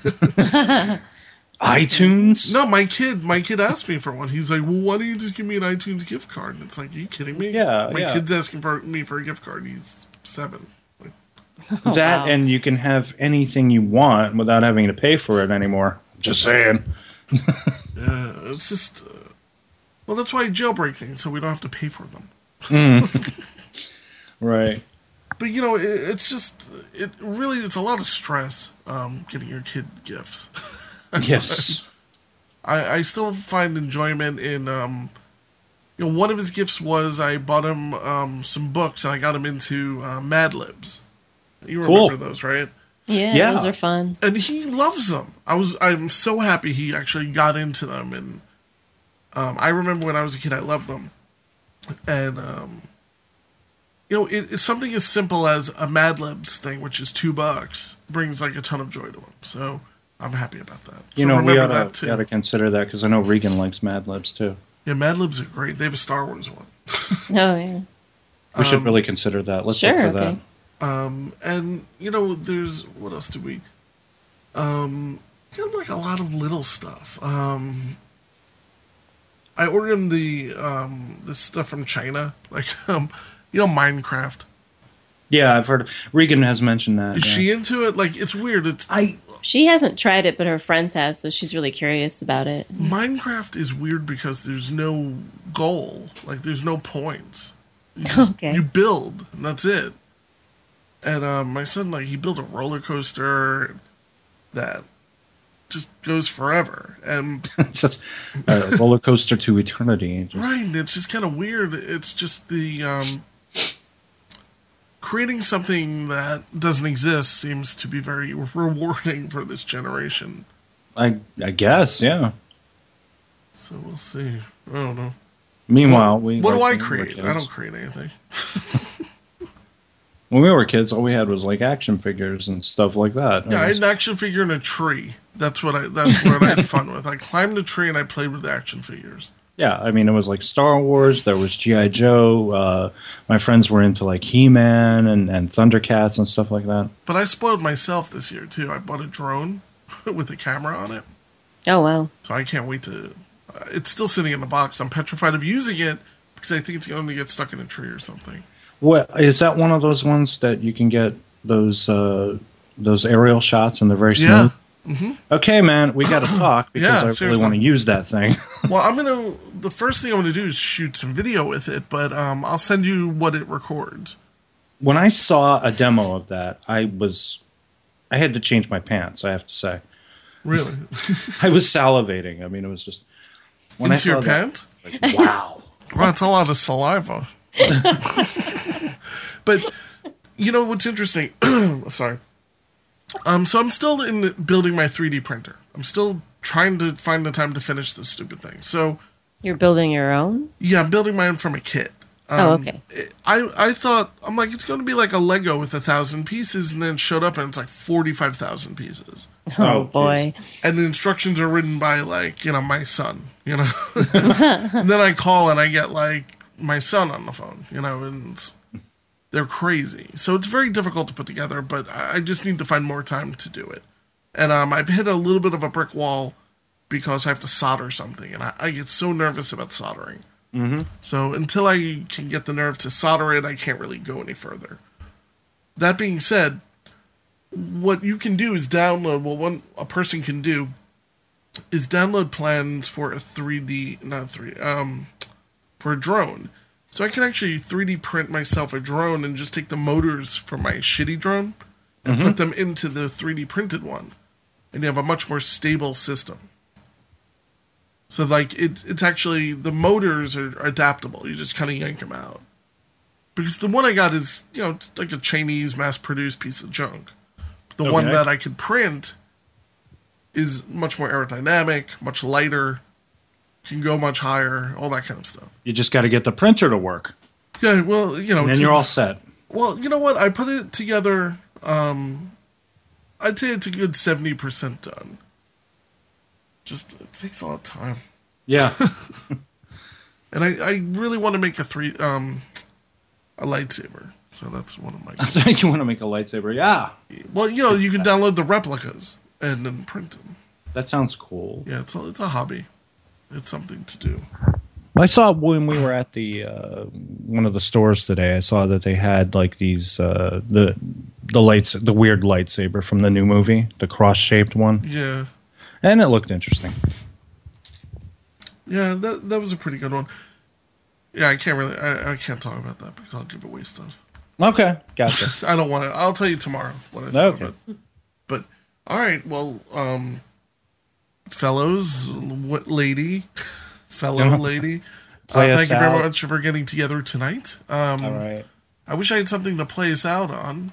S4: iTunes?
S3: No, my kid. My kid asked me for one. He's like, "Well, why don't you just give me an iTunes gift card?" And it's like, "Are you kidding me?"
S4: Yeah,
S3: My
S4: yeah.
S3: kid's asking for me for a gift card. He's seven. Like,
S4: that
S2: wow.
S4: and you can have anything you want without having to pay for it anymore. Just saying.
S3: yeah, it's just. Uh, well, that's why I jailbreak things, so we don't have to pay for them.
S4: Mm. Right.
S3: But you know, it, it's just it really it's a lot of stress um, getting your kid gifts.
S4: Yes.
S3: I, I still find enjoyment in um, you know one of his gifts was I bought him um, some books and I got him into uh, Mad Libs. You remember
S4: Cool.
S3: those, right?
S2: Yeah,
S4: Yeah.
S2: those are fun.
S3: And he loves them. I was I'm so happy he actually got into them. And um, I remember when I was a kid, I loved them. And um, you know, it, it's something as simple as a Mad Libs thing, which is two bucks, brings like a ton of joy to him. So I'm happy about that.
S4: You
S3: so
S4: know, we
S3: remember
S4: ought
S3: that
S4: to,
S3: too.
S4: gotta consider that because I know Regan likes Mad Libs too.
S3: Yeah, Mad Libs are great. They have a Star Wars one.
S2: Oh yeah.
S4: We should
S3: Um,
S4: really consider that. Let's
S2: sure,
S4: look for
S2: okay.
S3: Um, and you know, there's what else do we? Um, kind of like a lot of little stuff. Um, I ordered him the um this stuff from China, like um, you know, Minecraft.
S4: that. Yeah, I've heard. Regan has mentioned that.
S3: Is
S4: yeah.
S3: she into it? Like, it's weird. It's
S4: I
S2: She hasn't tried it, but her friends have, so she's really curious about it.
S3: Minecraft is weird because there's no goal. Like, there's no points. You just,
S2: Okay.
S3: You build, and that's it. And um, my son, like, he built a roller coaster that just goes forever. And
S4: It's just a roller coaster to eternity. Just-
S3: right, it's just kind of weird. It's just the um, creating something that doesn't exist seems to be very rewarding for this generation.
S4: I I guess, yeah.
S3: So we'll see. I don't know.
S4: Meanwhile,
S3: what,
S4: we
S3: what do I
S4: like when we were
S3: create? I
S4: kids.
S3: don't create anything.
S4: When we were kids, all we had was like action figures and stuff like that.
S3: Yeah, I had an action figure in a tree. That's what I. That's what I had fun with. I climbed a tree and I played with action figures.
S4: Yeah, I mean, it was like Star Wars. There was G I. Joe. Uh, my friends were into like He-Man and, and Thundercats and stuff like that.
S3: But I spoiled myself this year too. I bought a drone with a camera on it,
S2: Oh wow.
S3: so I can't wait to. Uh, it's still sitting in the box. I'm petrified of using it because I think it's going to get stuck in a tree or something.
S4: What is that? One of those ones that you can get those uh, those aerial shots and they're very
S3: Yeah.
S4: smooth.
S3: hmm
S4: Okay, man, we got to talk because
S3: Yeah,
S4: I really
S3: seriously.
S4: want to use that thing.
S3: Well, I'm gonna. The first thing I'm gonna do is shoot some video with it, but um, I'll send you what it records.
S4: When I saw a demo of that, I was, I had to change my pants. I have to say,
S3: Really?
S4: I was salivating. I mean, it was just when I
S3: Into your
S4: saw that,
S3: pants?
S4: like, wow.
S3: Well, that's a lot of saliva. But you know what's interesting? Sorry. Um, so I'm still in the, building my three D printer. I'm still trying to find the time to finish this stupid thing. So
S2: You're building your own?
S3: yeah, I'm building mine from a kit. Um,
S2: Oh, okay.
S3: it- I I thought I'm like it's going to be like a Lego with a thousand pieces, and then it showed up and it's like forty five thousand pieces.
S2: Oh,
S4: Oh,
S2: boy.
S3: And the instructions are written by like you know my son, you know. And then I call and I get like my son on the phone, you know, and it's- they're crazy. So it's very difficult to put together, but I I just need to find more time to do it. And um, I've hit a little bit of a brick wall because I have to solder something, and I, I get so nervous about soldering.
S4: Mm-hmm.
S3: So until I can get the nerve to solder it, I can't really go any further. That being said, what you can do is download, well, one a person can do is download plans for a three D, not three, um, for a drone. So I can actually three D print myself a drone and just take the motors from my shitty drone and
S4: Mhm.
S3: put them into the three D printed one. And you have a much more stable system. So, like, it, it's actually, the motors are adaptable. You just kind of yank them out. Because the one I got is, you know, it's like a Chinese mass-produced piece of junk. The one
S4: Okay.
S3: that I could print is much more aerodynamic, much lighter, can go much higher, all that kind of stuff.
S4: You just got to get the printer to work,
S3: Yeah, well, you know,
S4: and then
S3: it's-
S4: you're all set.
S3: Well, you know what? I put it together. Um, I'd say it's a good seventy percent done. Just it takes a lot of time.
S4: Yeah.
S3: And I, I really want to make a three um a lightsaber. So that's one of my.
S4: You want to make a lightsaber? Yeah.
S3: Well, you know, you can download the replicas and then print them.
S4: That sounds cool.
S3: Yeah, it's a, it's a hobby. It's something to do.
S4: I saw when we were at the uh, one of the stores today. I saw that they had like these uh, the the lights, the weird lightsaber from the new movie, the cross-shaped one.
S3: Yeah,
S4: and it looked interesting.
S3: Yeah, that that was a pretty good one. Yeah, I can't really, I, I can't talk about that because I'll give away stuff.
S4: Okay, gotcha.
S3: I don't want to. I'll tell you tomorrow what I thought
S4: Okay.
S3: of it. But all right, well, um, fellows, what lady, fellow lady, uh,
S4: Play us
S3: thank you very
S4: out.
S3: much for getting together tonight. Um,
S4: All right.
S3: I wish I had something to play us out on.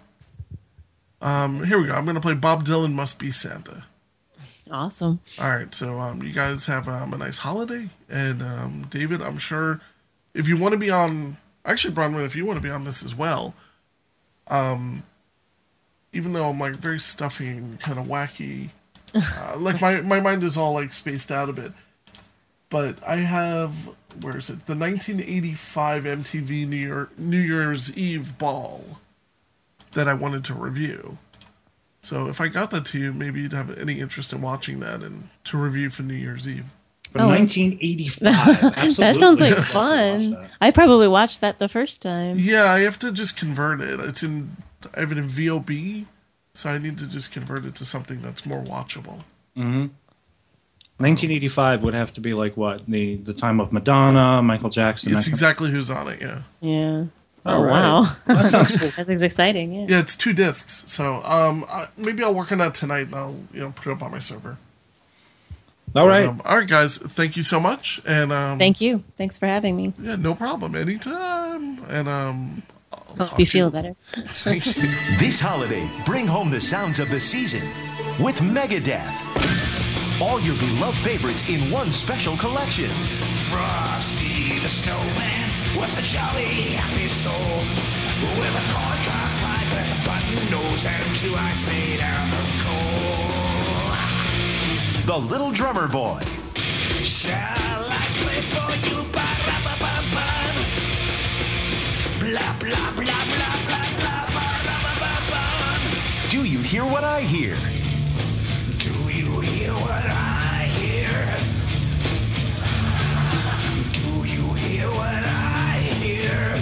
S3: Um, here we go. I'm going to play Bob Dylan "Must Be Santa."
S2: Awesome.
S3: All right, so um, you guys have um, a nice holiday, and um, David, I'm sure if you want to be on, actually, Bronwyn, if you want to be on this as well, um, even though I'm like very stuffy and kind of wacky, uh, like my my mind is all like spaced out a bit, but I have, where is it? The nineteen eighty-five M T V New Year New Year's Eve ball that I wanted to review. So if I got that to you, maybe you'd have any interest in watching that and to review for New Year's Eve.
S2: Oh,
S4: nineteen eighty-five.
S2: That sounds like fun. I probably watched that the first time.
S3: Yeah, I have to just convert it. It's in I have it in V O B, so I need to just convert it to something that's more watchable.
S4: Mm-hmm. nineteen eighty-five would have to be like what? The the time of Madonna, Michael Jackson.
S3: It's
S4: that
S3: exactly who's on it. Yeah.
S2: Yeah.
S4: All
S2: Oh,
S4: right.
S2: wow.
S4: That sounds cool.
S2: That's exciting. Yeah.
S3: Yeah, it's two discs. So um, I, maybe I'll work on that tonight and I'll you know put it up on my server.
S4: All right.
S3: Um, all right, guys. Thank you so much. And um,
S2: Thank you. Thanks for having me.
S3: Yeah, no problem. Anytime. And um, I'll
S2: Hope
S3: talk
S2: you
S3: to
S2: feel better.
S3: Thank you.
S6: This holiday, bring home the sounds of the season with Megadeth. All your beloved favorites in one special collection.
S5: Frosty the Snowman was a jolly happy soul with a corncob pipe and a button nose and two eyes made out of coal.
S6: The Little Drummer Boy.
S5: Shall I play for you? Ba-da-ba-ba-ba. Blah, blah, blah, blah, blah, blah, ba-da-ba-ba-ba.
S6: Do you hear what I hear?
S5: Do you hear what I hear? Do you hear what I hear?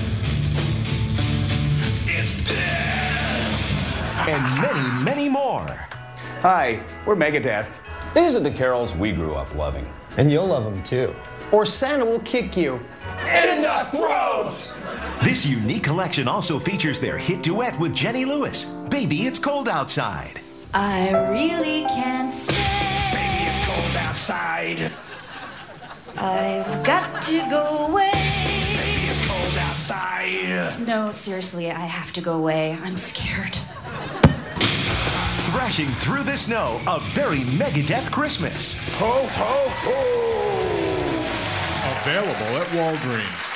S5: It's death.
S6: And many, many more.
S22: Hi, we're Megadeth. These are the carols we grew up loving.
S23: And you'll love them too. Or Santa will kick you
S22: in the throat!
S6: This unique collection also features their hit duet with Jenny Lewis, Baby It's Cold Outside.
S24: I really can't stay.
S5: Baby, it's cold outside.
S24: I've got to go away.
S5: Baby, it's cold outside.
S24: No, seriously, I have to go away. I'm scared.
S6: Thrashing through the snow, a very Megadeth Christmas.
S22: Ho, ho, ho!
S25: Available at Walgreens.